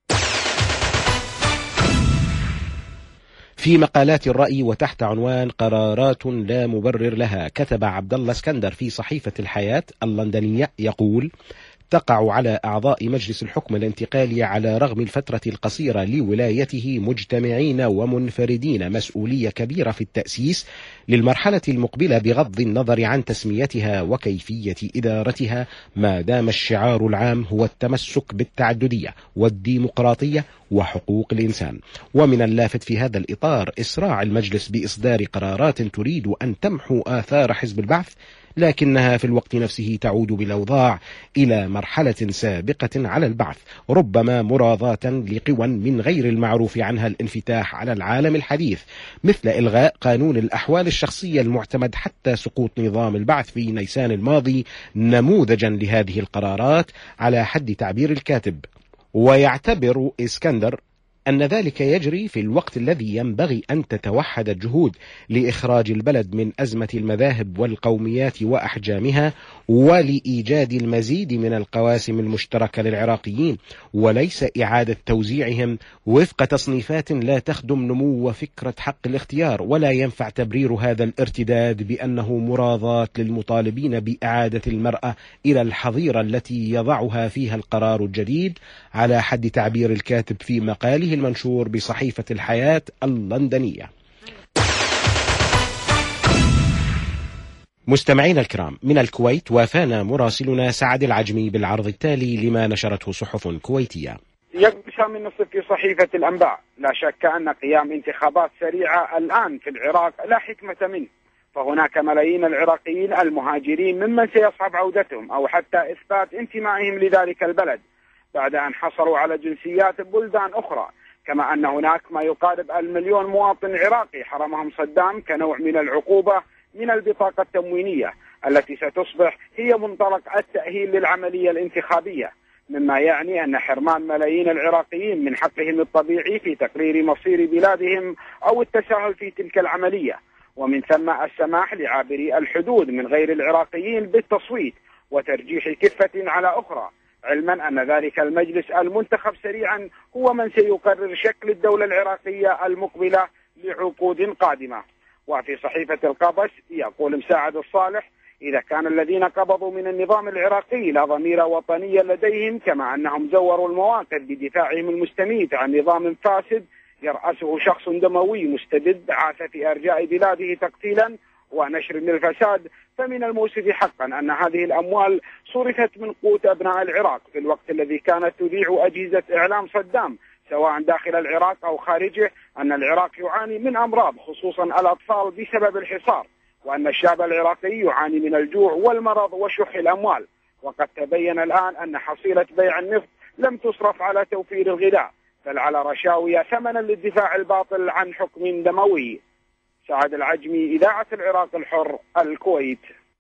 [SPEAKER 4] في مقالات الرأي وتحت عنوان قرارات لا مبرر لها، كتب عبد الله اسكندر في صحيفة الحياة اللندنية يقول: تقع على أعضاء مجلس الحكم الانتقالي على رغم الفترة القصيرة لولايته مجتمعين ومنفردين مسؤولية كبيرة في التأسيس للمرحلة المقبلة بغض النظر عن تسميتها وكيفية إدارتها، ما دام الشعار العام هو التمسك بالتعددية والديمقراطية وحقوق الإنسان. ومن اللافت في هذا الإطار إسراع المجلس بإصدار قرارات تريد أن تمحو آثار حزب البعث، لكنها في الوقت نفسه تعود بالأوضاع إلى مرحلة سابقة على البعث، ربما مراضاة لقوى من غير المعروف عنها الانفتاح على العالم الحديث، مثل إلغاء قانون الأحوال الشخصية المعتمد حتى سقوط نظام البعث في نيسان الماضي، نموذجا لهذه القرارات على حد تعبير الكاتب. ويعتبر اسكندر أن ذلك يجري في الوقت الذي ينبغي أن تتوحد الجهود لإخراج البلد من أزمة المذاهب والقوميات وأحجامها، ولإيجاد المزيد من القواسم المشتركة للعراقيين، وليس إعادة توزيعهم وفق تصنيفات لا تخدم نمو فكرة حق الاختيار. ولا ينفع تبرير هذا الارتداد بأنه مراضاة للمطالبين بإعادة المرأة إلى الحظيرة التي يضعها فيها القرار الجديد، على حد تعبير الكاتب في مقاله المنشور بصحيفة الحياة اللندنية. مستمعينا الكرام، من الكويت وافانا مراسلنا سعد العجمي بالعرض التالي لما نشرته صحف كويتية.
[SPEAKER 12] يقول شام النصف في صحيفة الأنباء: لا شك أن قيام انتخابات سريعة الآن في العراق لا حكمة منه، فهناك ملايين العراقيين المهاجرين ممن سيصعب عودتهم أو حتى إثبات انتمائهم لذلك البلد بعد أن حصلوا على جنسيات بلدان أخرى، كما أن هناك ما يقارب المليون مواطن عراقي حرمهم صدام كنوع من العقوبة من البطاقة التموينية التي ستصبح هي منطلق التأهيل للعملية الانتخابية، مما يعني أن حرمان ملايين العراقيين من حقهم الطبيعي في تقرير مصير بلادهم أو التساهل في تلك العملية. ومن ثم السماح لعابري الحدود من غير العراقيين بالتصويت وترجيح كفة على أخرى، علما أن ذلك المجلس المنتخب سريعا هو من سيقرر شكل الدولة العراقية المقبلة لعقود قادمة. وفي صحيفة القبس يقول مساعد الصالح: إذا كان الذين قبضوا من النظام العراقي لا ضمير وطنيا لديهم، كما أنهم زوروا المواقف بدفاعهم المستميت عن نظام فاسد يرأسه شخص دموي مستبد عاث في أرجاء بلاده تقتيلا ونشر للفساد، فمن المؤسف حقا أن هذه الأموال صرفت من قوت أبناء العراق في الوقت الذي كانت تذيع أجهزة إعلام صدام سواء داخل العراق أو خارجه أن العراق يعاني من أمراض خصوصا الأطفال بسبب الحصار، وأن الشعب العراقي يعاني من الجوع والمرض وشح الأموال. وقد تبين الآن أن حصيلة بيع النفط لم تصرف على توفير الغذاء بل على رشاوي ثمنا للدفاع الباطل عن حكم دموي. سعد العجمي، إذاعة العراق الحر، الكويت.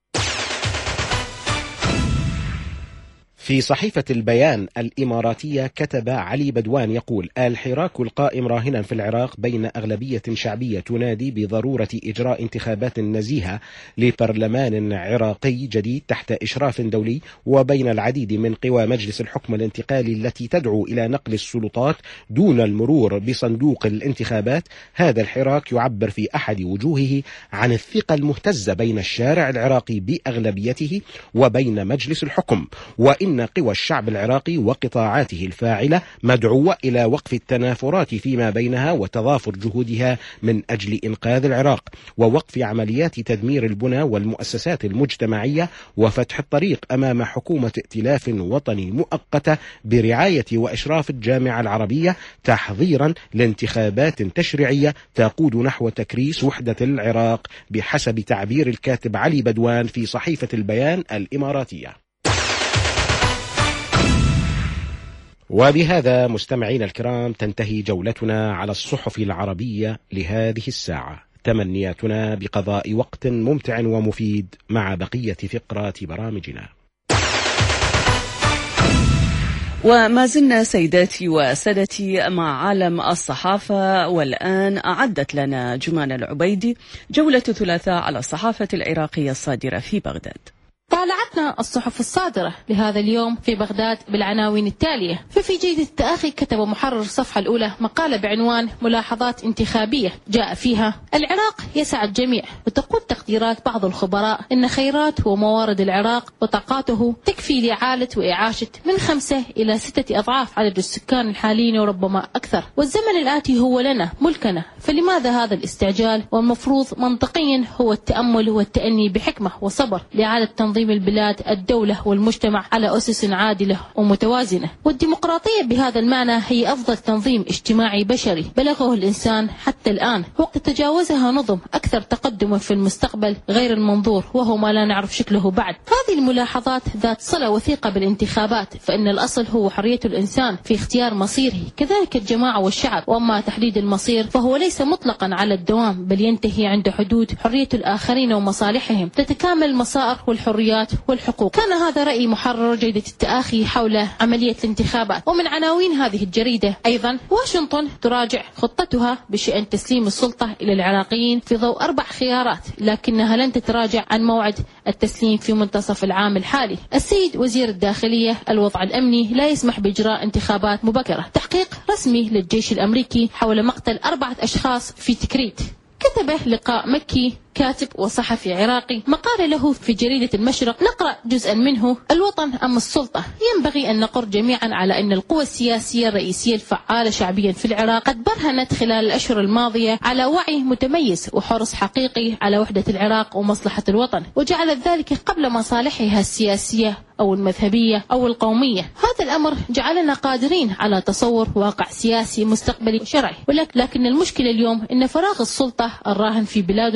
[SPEAKER 4] في صحيفة البيان الإماراتية كتب علي بدوان يقول: الحراك القائم راهنا في العراق بين أغلبية شعبية تنادي بضرورة إجراء انتخابات نزيهة لبرلمان عراقي جديد تحت إشراف دولي، وبين العديد من قوى مجلس الحكم الانتقالي التي تدعو إلى نقل السلطات دون المرور بصندوق الانتخابات. هذا الحراك يعبر في أحد وجوهه عن الثقة المهتزة بين الشارع العراقي بأغلبيته وبين مجلس الحكم، وإن قوى الشعب العراقي وقطاعاته الفاعلة مدعوة إلى وقف التنافرات فيما بينها وتضافر جهودها من أجل إنقاذ العراق ووقف عمليات تدمير البنى والمؤسسات المجتمعية وفتح الطريق أمام حكومة ائتلاف وطني مؤقتة برعاية وإشراف الجامعة العربية، تحضيرا لانتخابات تشريعية تقود نحو تكريس وحدة العراق بحسب تعبير الكاتب علي بدوان في صحيفة البيان الإماراتية. وبهذا مستمعين الكرام تنتهي جولتنا على الصحف العربية لهذه الساعة. تمنياتنا بقضاء وقت ممتع ومفيد مع بقية فقرات برامجنا.
[SPEAKER 1] وما زلنا سيداتي وسادتي مع عالم الصحافة، والآن أعدت لنا جمان العبيدي جولة ثلاثاء على الصحافة العراقية الصادرة في بغداد.
[SPEAKER 16] طالعتنا الصحف الصادرة لهذا اليوم في بغداد بالعناوين التالية. ففي جيد التأخي كتب محرر الصفحة الأولى مقالة بعنوان ملاحظات انتخابية جاء فيها: العراق يسع الجميع، وتقول تقديرات بعض الخبراء إن خيرات وموارد العراق وطاقاته تكفي لإعالة وإعاشة من خمسة إلى ستة أضعاف عدد السكان الحاليين وربما أكثر، والزمن الآتي هو لنا ملكنا، فلماذا هذا الاستعجال؟ والمفروض منطقيا هو التأمل والتأني بحكمة وصبر لإعادة تنظيم البلاد الدولة والمجتمع على أسس عادلة ومتوازنة. والديمقراطية بهذا المعنى هي أفضل تنظيم اجتماعي بشري بلغه الإنسان حتى الآن، وقت تجاوزها نظم أكثر تقدما في المستقبل غير المنظور وهو ما لا نعرف شكله بعد. هذه الملاحظات ذات صلة وثيقة بالانتخابات، فإن الأصل هو حرية الإنسان في اختيار مصيره، كذلك الجماعة والشعب، وأما تحديد المصير فهو ليس مطلقا على الدوام بل ينتهي عند حدود حرية الآخرين ومصالحهم، تتكامل المصائر والحريات والحقوق. كان هذا رأي محرر جريدة التآخي حول عملية الانتخابات. ومن عناوين هذه الجريدة أيضا: واشنطن تراجع خطتها بشأن تسليم السلطة إلى العراقيين في ضوء أربع خيارات، لكنها لن تتراجع عن موعد التسليم في منتصف العام الحالي. السيد وزير الداخلية: الوضع الأمني لا يسمح بإجراء انتخابات مبكرة. تحقيق رسمي للجيش الأمريكي حول مقتل أربعة أشخاص في تكريت. كتبه لقاء مكي كاتب وصحفي عراقي مقال له في جريدة المشرق، نقرأ جزءا منه: الوطن أم السلطة؟ ينبغي أن نقر جميعا على أن القوى السياسية الرئيسية الفعالة شعبيا في العراق قد برهنت خلال الأشهر الماضية على وعي متميز وحرص حقيقي على وحدة العراق ومصلحة الوطن، وجعلت ذلك قبل مصالحها السياسية أو المذهبية أو القومية. هذا الأمر جعلنا قادرين على تصور واقع سياسي مستقبلي شرعي، ولكن المشكلة اليوم أن فراغ السلطة الراهن في بلادنا يشتغل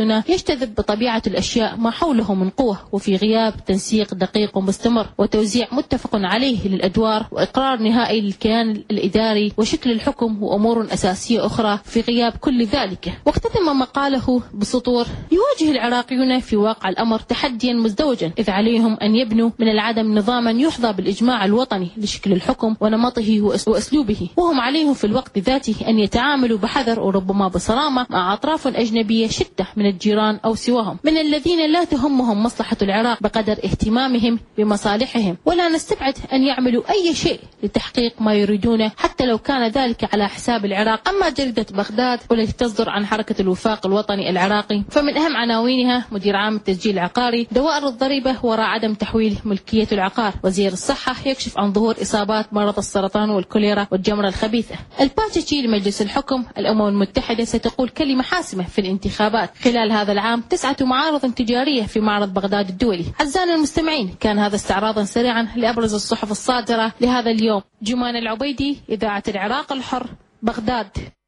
[SPEAKER 16] يجتذب بطبيعة الأشياء ما حوله من قوة، وفي غياب تنسيق دقيق ومستمر وتوزيع متفق عليه للأدوار وإقرار نهائي للكيان الإداري وشكل الحكم وأمور أساسية أخرى، في غياب كل ذلك. واختتم مقاله بسطور: يواجه العراقيون في واقع الأمر تحديا مزدوجا، إذ عليهم أن يبنوا من العدم نظاما يحظى بالإجماع الوطني لشكل الحكم ونمطه وأسلوبه، وهم عليهم في الوقت ذاته أن يتعاملوا بحذر وربما بصرامة مع أطراف أجنبية شتى من الجيران أو سواهم، من الذين لا تهمهم مصلحة العراق بقدر اهتمامهم بمصالحهم، ولا نستبعد أن يعملوا أي شيء لتحقيق ما يريدونه حتى لو كان ذلك على حساب العراق. أما جريدة بغداد والتي تصدر عن حركة الوفاق الوطني العراقي، فمن أهم عناوينها: مدير عام التسجيل العقاري، دوائر الضريبة وراء عدم تحويل ملكية العقار، وزير الصحة يكشف عن ظهور إصابات مرض السرطان والكوليرا والجمرة الخبيثة، الباتشي لمجلس الحكم، الأمم المتحدة ستقول كلمة حاسمة في الانتخابات، خلال هذا العام تسعة معارض تجارية في معرض بغداد الدولي. أعزائنا المستمعين، كان هذا استعراضا سريعا لأبرز الصحف الصادرة لهذا اليوم. جمان العبيدي، إذاعة العراق الحر، بغداد.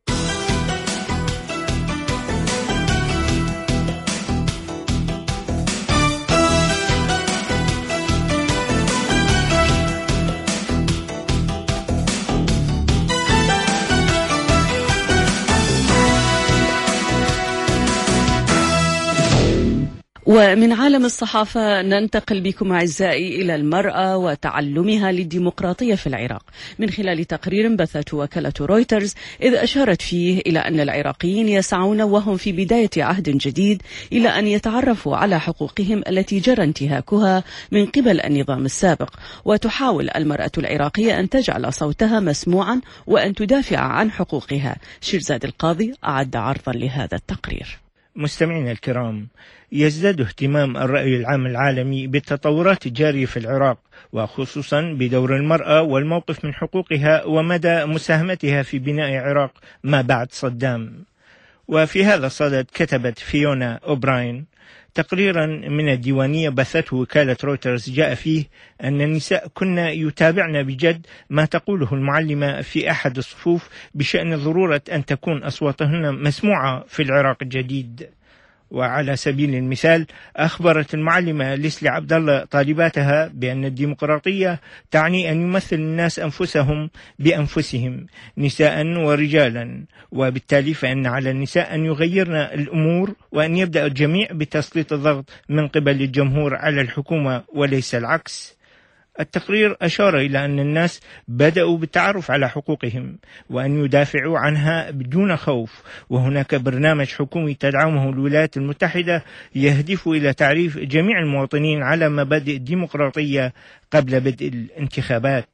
[SPEAKER 1] ومن عالم الصحافة ننتقل بكم أعزائي إلى المرأة وتعلمها للديمقراطية في العراق، من خلال تقرير بثته وكالة رويترز، إذ أشارت فيه إلى أن العراقيين يسعون وهم في بداية عهد جديد إلى أن يتعرفوا على حقوقهم التي جرى انتهاكها من قبل النظام السابق، وتحاول المرأة العراقية أن تجعل صوتها مسموعا وأن تدافع عن حقوقها. شيرزاد القاضي أعد عرضا لهذا التقرير.
[SPEAKER 17] مستمعينا الكرام، يزداد اهتمام الرأي العام العالمي بالتطورات الجارية في العراق، وخصوصا بدور المرأة والموقف من حقوقها ومدى مساهمتها في بناء عراق ما بعد صدام. وفي هذا الصدد كتبت فيونا أوبراين تقريرا من الديوانية بثته وكالة رويترز، جاء فيه أن النساء كن يتابعن بجد ما تقوله المعلمة في أحد الصفوف بشأن ضرورة أن تكون أصواتهن مسموعة في العراق الجديد. وعلى سبيل المثال، أخبرت المعلمة ليسلي عبد الله طالباتها بأن الديمقراطية تعني أن يمثل الناس أنفسهم بأنفسهم نساء ورجالا، وبالتالي فإن على النساء أن يغيرن الأمور وأن يبدأ الجميع بتسليط الضغط من قبل الجمهور على الحكومة وليس العكس. التقرير أشار إلى أن الناس بدأوا بالتعرف على حقوقهم وأن يدافعوا عنها بدون خوف، وهناك برنامج حكومي تدعمه الولايات المتحدة يهدف إلى تعريف جميع المواطنين على مبادئ الديمقراطية قبل بدء الانتخابات.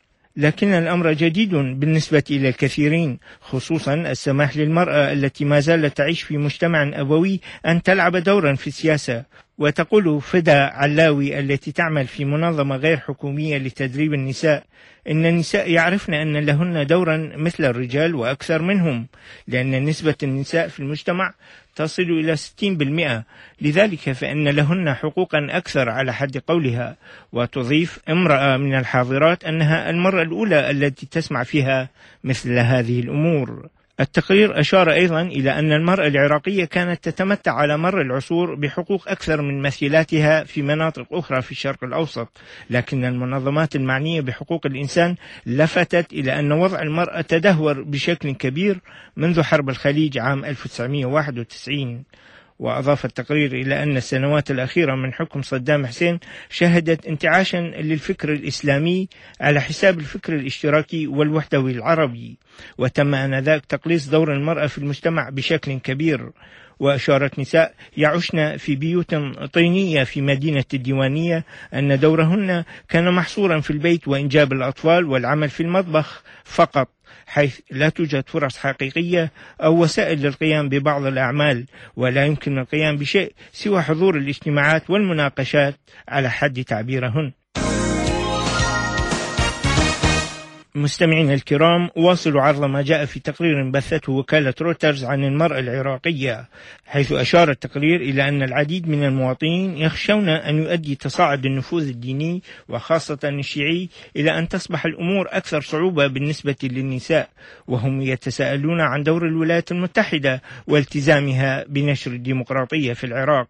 [SPEAKER 17] لكن الأمر جديد بالنسبة إلى الكثيرين، خصوصا السماح للمرأة التي ما زالت تعيش في مجتمع أبوي أن تلعب دورا في السياسة. وتقول فدا علاوي التي تعمل في منظمة غير حكومية لتدريب النساء إن النساء يعرفن أن لهن دورا مثل الرجال وأكثر منهم، لأن نسبة النساء في المجتمع تصل إلى ستين بالمئة، لذلك فإن لهن حقوقا أكثر على حد قولها. وتضيف امرأة من الحاضرات أنها المرة الأولى التي تسمع فيها مثل هذه الأمور. التقرير أشار أيضا إلى أن المرأة العراقية كانت تتمتع على مر العصور بحقوق أكثر من مثيلاتها في مناطق أخرى في الشرق الأوسط، لكن المنظمات المعنية بحقوق الإنسان لفتت إلى أن وضع المرأة تدهور بشكل كبير منذ حرب الخليج عام ألف وتسعمئة وواحد وتسعين. وأضاف التقرير إلى أن السنوات الأخيرة من حكم صدام حسين شهدت انتعاشا للفكر الإسلامي على حساب الفكر الاشتراكي والوحدوي العربي، وتم آنذاك تقليص دور المرأة في المجتمع بشكل كبير. وأشارت نساء يعشن في بيوت طينية في مدينة الديوانية أن دورهن كان محصورا في البيت وإنجاب الأطفال والعمل في المطبخ فقط، حيث لا توجد فرص حقيقية أو وسائل للقيام ببعض الأعمال، ولا يمكن القيام بشيء سوى حضور الاجتماعات والمناقشات على حد تعبيرهن. مستمعينا الكرام، واصلوا عرض ما جاء في تقرير بثته وكالة رويترز عن المرأة العراقية، حيث أشار التقرير إلى أن العديد من المواطنين يخشون أن يؤدي تصاعد النفوذ الديني وخاصة الشيعي إلى أن تصبح الأمور أكثر صعوبة بالنسبة للنساء، وهم يتساءلون عن دور الولايات المتحدة والتزامها بنشر الديمقراطية في العراق.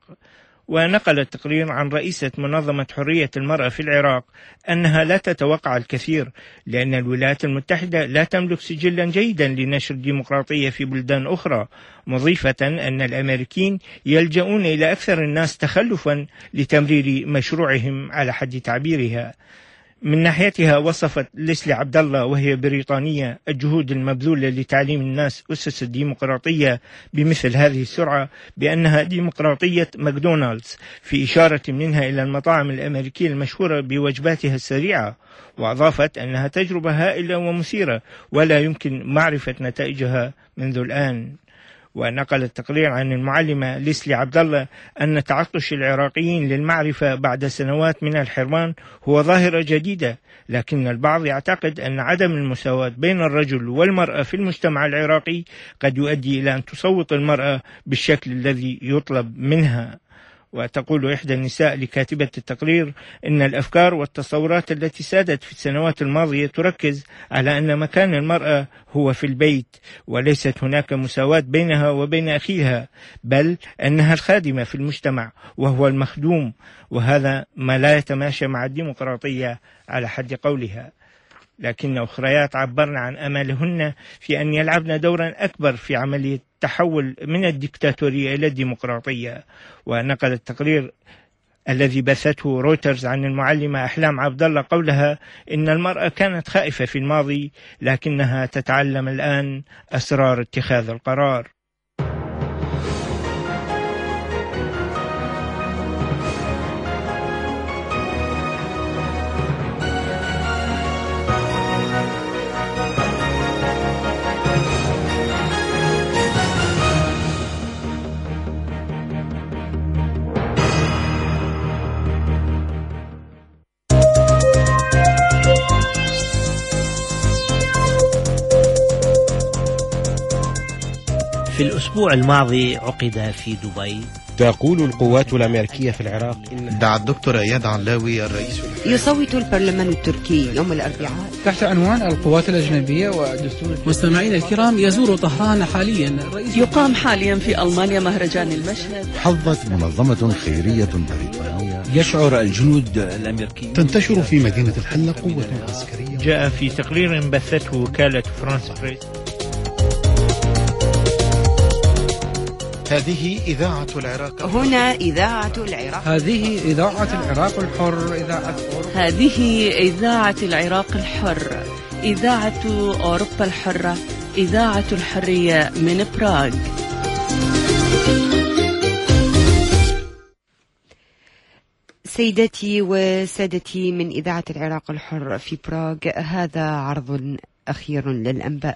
[SPEAKER 17] ونقل التقرير عن رئيسة منظمة حرية المرأة في العراق أنها لا تتوقع الكثير، لأن الولايات المتحدة لا تملك سجلا جيدا لنشر الديمقراطية في بلدان أخرى، مضيفة أن الأمريكيين يلجؤون إلى أكثر الناس تخلفا لتمرير مشروعهم على حد تعبيرها. من ناحيتها وصفت ليسلي عبد الله وهي بريطانية الجهود المبذولة لتعليم الناس أسس الديمقراطية بمثل هذه السرعة بأنها ديمقراطية ماكدونالدز، في إشارة منها إلى المطاعم الأمريكية المشهورة بوجباتها السريعة، وأضافت أنها تجربة هائلة ومثيرة ولا يمكن معرفة نتائجها منذ الآن. ونقل التقرير عن المعلمة ليسلي عبد الله أن تعطش العراقيين للمعرفة بعد سنوات من الحرمان هو ظاهرة جديدة، لكن البعض يعتقد أن عدم المساواة بين الرجل والمرأة في المجتمع العراقي قد يؤدي إلى أن تصوت المرأة بالشكل الذي يطلب منها. وتقول إحدى النساء لكاتبة التقرير إن الأفكار والتصورات التي سادت في السنوات الماضية تركز على أن مكان المرأة هو في البيت، وليست هناك مساواة بينها وبين أخيها، بل أنها الخادمة في المجتمع وهو المخدوم، وهذا ما لا يتماشى مع الديمقراطية على حد قولها. لكن أخريات عبرن عن أملهن في أن يلعبن دورا أكبر في عملية التحول من الديكتاتورية إلى الديمقراطية. ونقل التقرير الذي بثته رويترز عن المعلمة أحلام عبد الله قولها إن المرأة كانت خائفة في الماضي، لكنها تتعلم الآن أسرار اتخاذ القرار.
[SPEAKER 18] في الأسبوع الماضي عقد في دبي.
[SPEAKER 4] تقول القوات الأمريكية في العراق إن
[SPEAKER 2] دعا الدكتور إياد علاوي الرئيس
[SPEAKER 3] يصوت البرلمان التركي يوم الأربعاء
[SPEAKER 19] تحت عنوان القوات الأجنبية ودستور.
[SPEAKER 20] مستمعين الكرام، يزور طهران حاليا رئيس
[SPEAKER 1] يقام حاليا في ألمانيا مهرجان المشهد.
[SPEAKER 21] حظت منظمة خيرية بريطانية.
[SPEAKER 20] يشعر الجنود الأمريكيين.
[SPEAKER 21] تنتشر في مدينة الحلة قوة عسكرية.
[SPEAKER 17] جاء في تقرير بثته وكالة فرانس بريس.
[SPEAKER 2] هذه إذاعة العراق.
[SPEAKER 3] هنا إذاعة العراق.
[SPEAKER 19] هذه إذاعة العراق الحر. إذاعة
[SPEAKER 1] هذه إذاعة العراق الحر. إذاعة أوروبا الحرة. إذاعة الحرية من براغ.
[SPEAKER 3] سيدتي وسادتي من إذاعة العراق الحر في براغ، هذا عرض أخير للأنباء.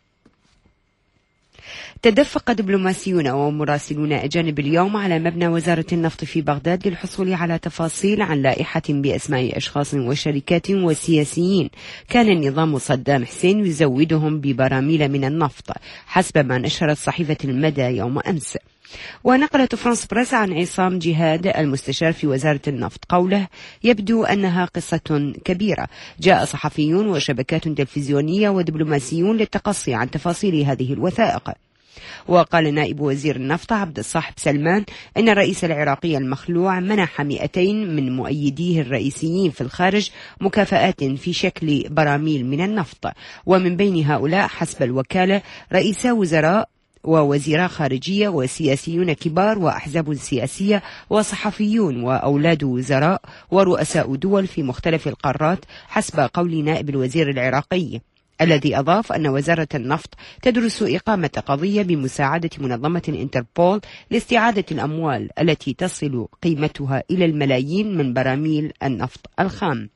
[SPEAKER 3] تدفق دبلوماسيون ومراسلون أجانب اليوم على مبنى وزارة النفط في بغداد للحصول على تفاصيل عن لائحة بأسماء أشخاص وشركات وسياسيين كان النظام صدام حسين يزودهم ببراميل من النفط، حسب ما نشرت صحيفة المدى يوم أمس. ونقلت فرانس بريس عن عصام جهاد المستشار في وزارة النفط قوله: يبدو أنها قصة كبيرة، جاء صحفيون وشبكات تلفزيونية ودبلوماسيون للتقصي عن تفاصيل هذه الوثائق. وقال نائب وزير النفط عبد الصاحب سلمان أن الرئيس العراقي المخلوع منح مئتين من مؤيديه الرئيسيين في الخارج مكافآت في شكل براميل من النفط، ومن بين هؤلاء حسب الوكالة رئيسا وزراء ووزيراء خارجية وسياسيون كبار وأحزاب سياسية وصحفيون وأولاد وزراء ورؤساء دول في مختلف القارات، حسب قول نائب الوزير العراقي، الذي أضاف أن وزارة النفط تدرس إقامة قضية بمساعدة منظمة الانتربول لاستعادة الأموال التي تصل قيمتها إلى الملايين من براميل النفط الخام.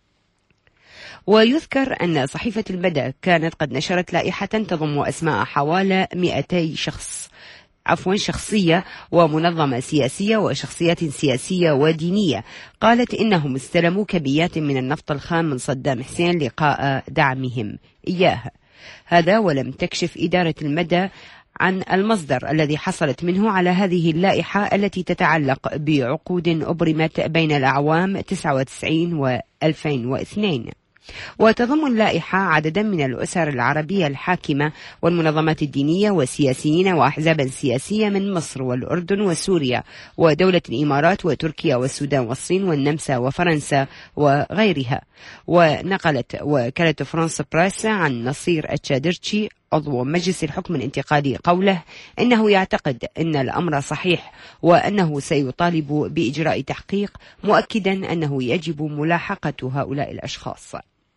[SPEAKER 3] ويذكر أن صحيفة المدى كانت قد نشرت لائحة تضم أسماء حوالي مئتي شخص عفوا شخصية ومنظمة سياسية وشخصيات سياسية ودينية قالت إنهم استلموا كميات من النفط الخام من صدام حسين لقاء دعمهم إياه. هذا ولم تكشف إدارة المدى عن المصدر الذي حصلت منه على هذه اللائحة التي تتعلق بعقود أبرمت بين الأعوام تسعة وتسعين و ألفين واثنين. وتضم اللائحة عددا من الأسر العربية الحاكمة والمنظمات الدينية والسياسيين وأحزابا سياسية من مصر والأردن وسوريا ودولة الإمارات وتركيا والسودان والصين والنمسا وفرنسا وغيرها. ونقلت وكالة فرانس بريس عن نصير التشادرتشي عضو مجلس الحكم الانتقالي قوله إنه يعتقد أن الأمر صحيح وأنه سيطالب بإجراء تحقيق، مؤكدا أنه يجب ملاحقة هؤلاء الأشخاص.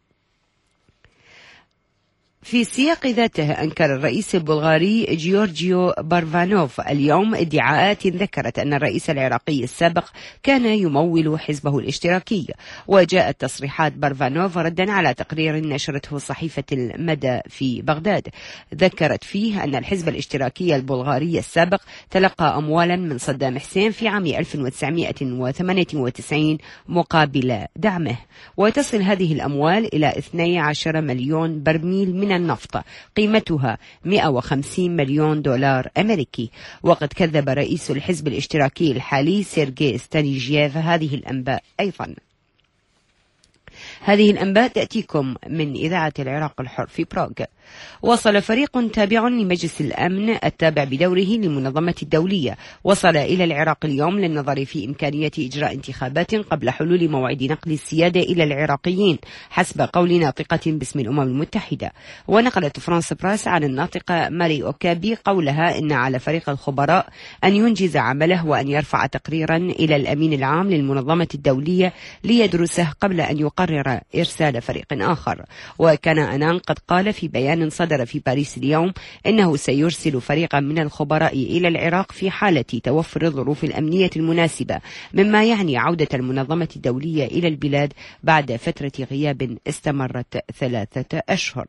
[SPEAKER 3] في سياق ذاته أنكر الرئيس البلغاري جيورجيو بارفانوف اليوم ادعاءات ذكرت أن الرئيس العراقي السابق كان يمول حزبه الاشتراكي. وجاءت تصريحات بارفانوف ردا على تقرير نشرته صحيفة المدى في بغداد ذكرت فيه أن الحزب الاشتراكي البلغاري السابق تلقى أموالا من صدام حسين في عام ألف وتسعمائة وثمانية وتسعين مقابل دعمه، وتصل هذه الأموال إلى اثني عشر مليون برميل من النفط قيمتها مئة وخمسين مليون دولار أمريكي. وقد كذب رئيس الحزب الاشتراكي الحالي سيرجي ستانيجييف هذه الأنباء أيضا. هذه الأنباء تأتيكم من إذاعة العراق الحر في براغ. وصل فريق تابع لمجلس الأمن التابع بدوره للمنظمة الدولية وصل إلى العراق اليوم للنظر في إمكانية إجراء انتخابات قبل حلول موعد نقل السيادة إلى العراقيين حسب قول ناطقة باسم الأمم المتحدة. ونقلت فرانس براس عن الناطقة ماري أوكابي قولها إن على فريق الخبراء أن ينجز عمله وأن يرفع تقريرا إلى الأمين العام للمنظمة الدولية ليدرسه قبل أن يقرر إرسال فريق آخر. وكان أنان قد قال في بيان صدر في باريس اليوم إنه سيرسل فريقا من الخبراء إلى العراق في حالة توفر الظروف الأمنية المناسبة، مما يعني عودة المنظمة الدولية إلى البلاد بعد فترة غياب استمرت ثلاثة أشهر.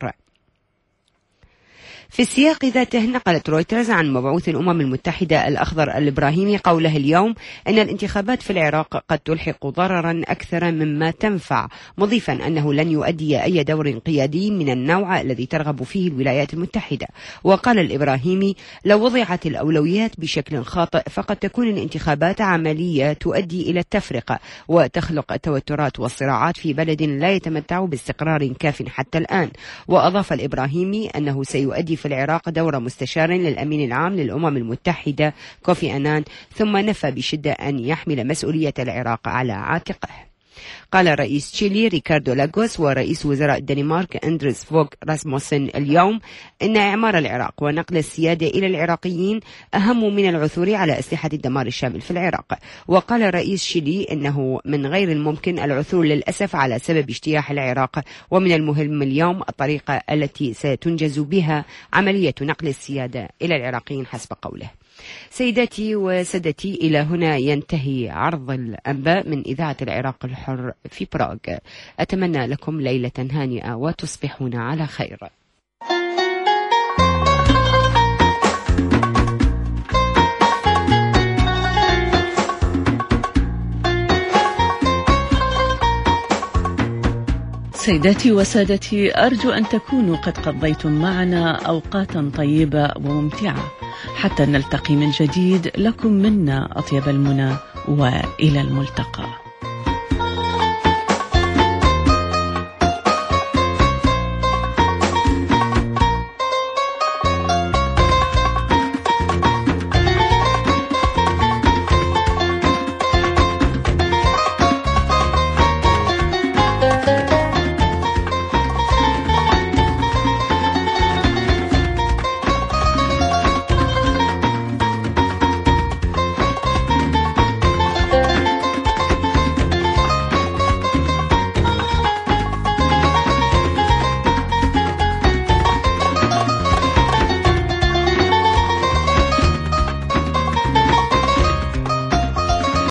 [SPEAKER 3] في السياق ذاته نقلت رويترز عن مبعوث الأمم المتحدة الأخضر الإبراهيمي قوله اليوم أن الانتخابات في العراق قد تلحق ضررا أكثر مما تنفع، مضيفا أنه لن يؤدي أي دور قيادي من النوع الذي ترغب فيه الولايات المتحدة. وقال الإبراهيمي لو وضعت الأولويات بشكل خاطئ فقد تكون الانتخابات عملية تؤدي إلى التفرقة وتخلق التوترات والصراعات في بلد لا يتمتع باستقرار كاف حتى الآن. وأضاف الإبراهيمي أنه سيؤدي في العراق دور مستشار للأمين العام للأمم المتحدة كوفي أنان، ثم نفى بشدة أن يحمل مسؤولية العراق على عاتقه. قال رئيس تشيلي ريكاردو لاغوس ورئيس وزراء الدنمارك أندريس فوغ راسموسن اليوم إن إعمار العراق ونقل السيادة إلى العراقيين أهم من العثور على أسلحة الدمار الشامل في العراق. وقال رئيس تشيلي إنه من غير الممكن العثور للأسف على سبب اجتياح العراق، ومن المهم اليوم الطريقة التي ستنجز بها عملية نقل السيادة إلى العراقيين حسب قوله. سيداتي وسادتي، إلى هنا ينتهي عرض الأنباء من إذاعة العراق الحر في براغ. أتمنى لكم ليلة هانئة وتصبحون على خير.
[SPEAKER 1] سيداتي وسادتي، أرجو أن تكونوا قد قضيتم معنا أوقاتا طيبة وممتعة. حتى نلتقي من جديد، لكم منا أطيب المنى وإلى الملتقى.